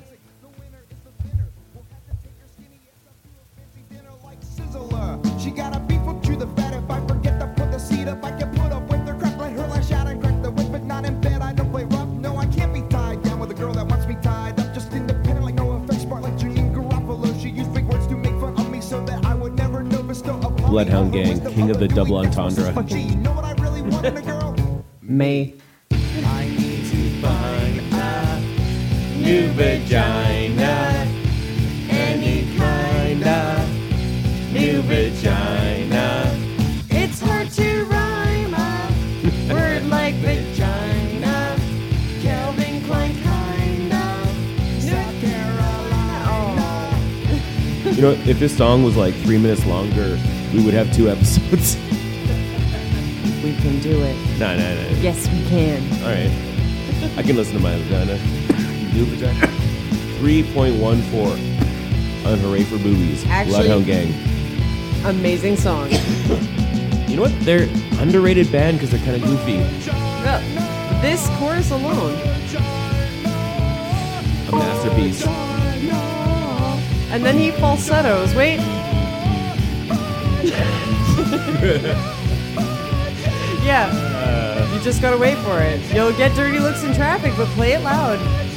Speaker 4: She got a beef up to the bed. If I forget to put the seat up, I can put up with her crap, let her lash out and crack the whip, but not in bed. I don't play rough. No, I can't be tied down with a girl that wants me tied up. Just independent, like no effects, smart like Janine Garoppolo. She used big words to make fun of me so that I would never know, but still a
Speaker 1: Bloodhound Gang, king of the double entendre.
Speaker 4: You know what I really want in a girl?
Speaker 3: May.
Speaker 4: I need to find a
Speaker 1: New vagina. Any kind of new vagina.
Speaker 3: It's hard to rhyme a word like vagina. Calvin Klein kind of. South Carolina.
Speaker 1: You know, if this song was like three minutes longer, we would have two episodes.
Speaker 3: We can do it.
Speaker 1: No, no, no.
Speaker 3: Yes, we can.
Speaker 1: All right. I can listen to my vagina. New vagina. three point one four on Hooray for Boobies.
Speaker 3: Actually-
Speaker 1: Bloodhound Gang.
Speaker 3: Amazing song.
Speaker 1: You know what? They're underrated band because they're kind of goofy.
Speaker 3: Well, this chorus alone.
Speaker 1: A masterpiece.
Speaker 3: And then he falsettos. Wait. Yeah. You just gotta wait for it. You'll get dirty looks in traffic, but play it loud.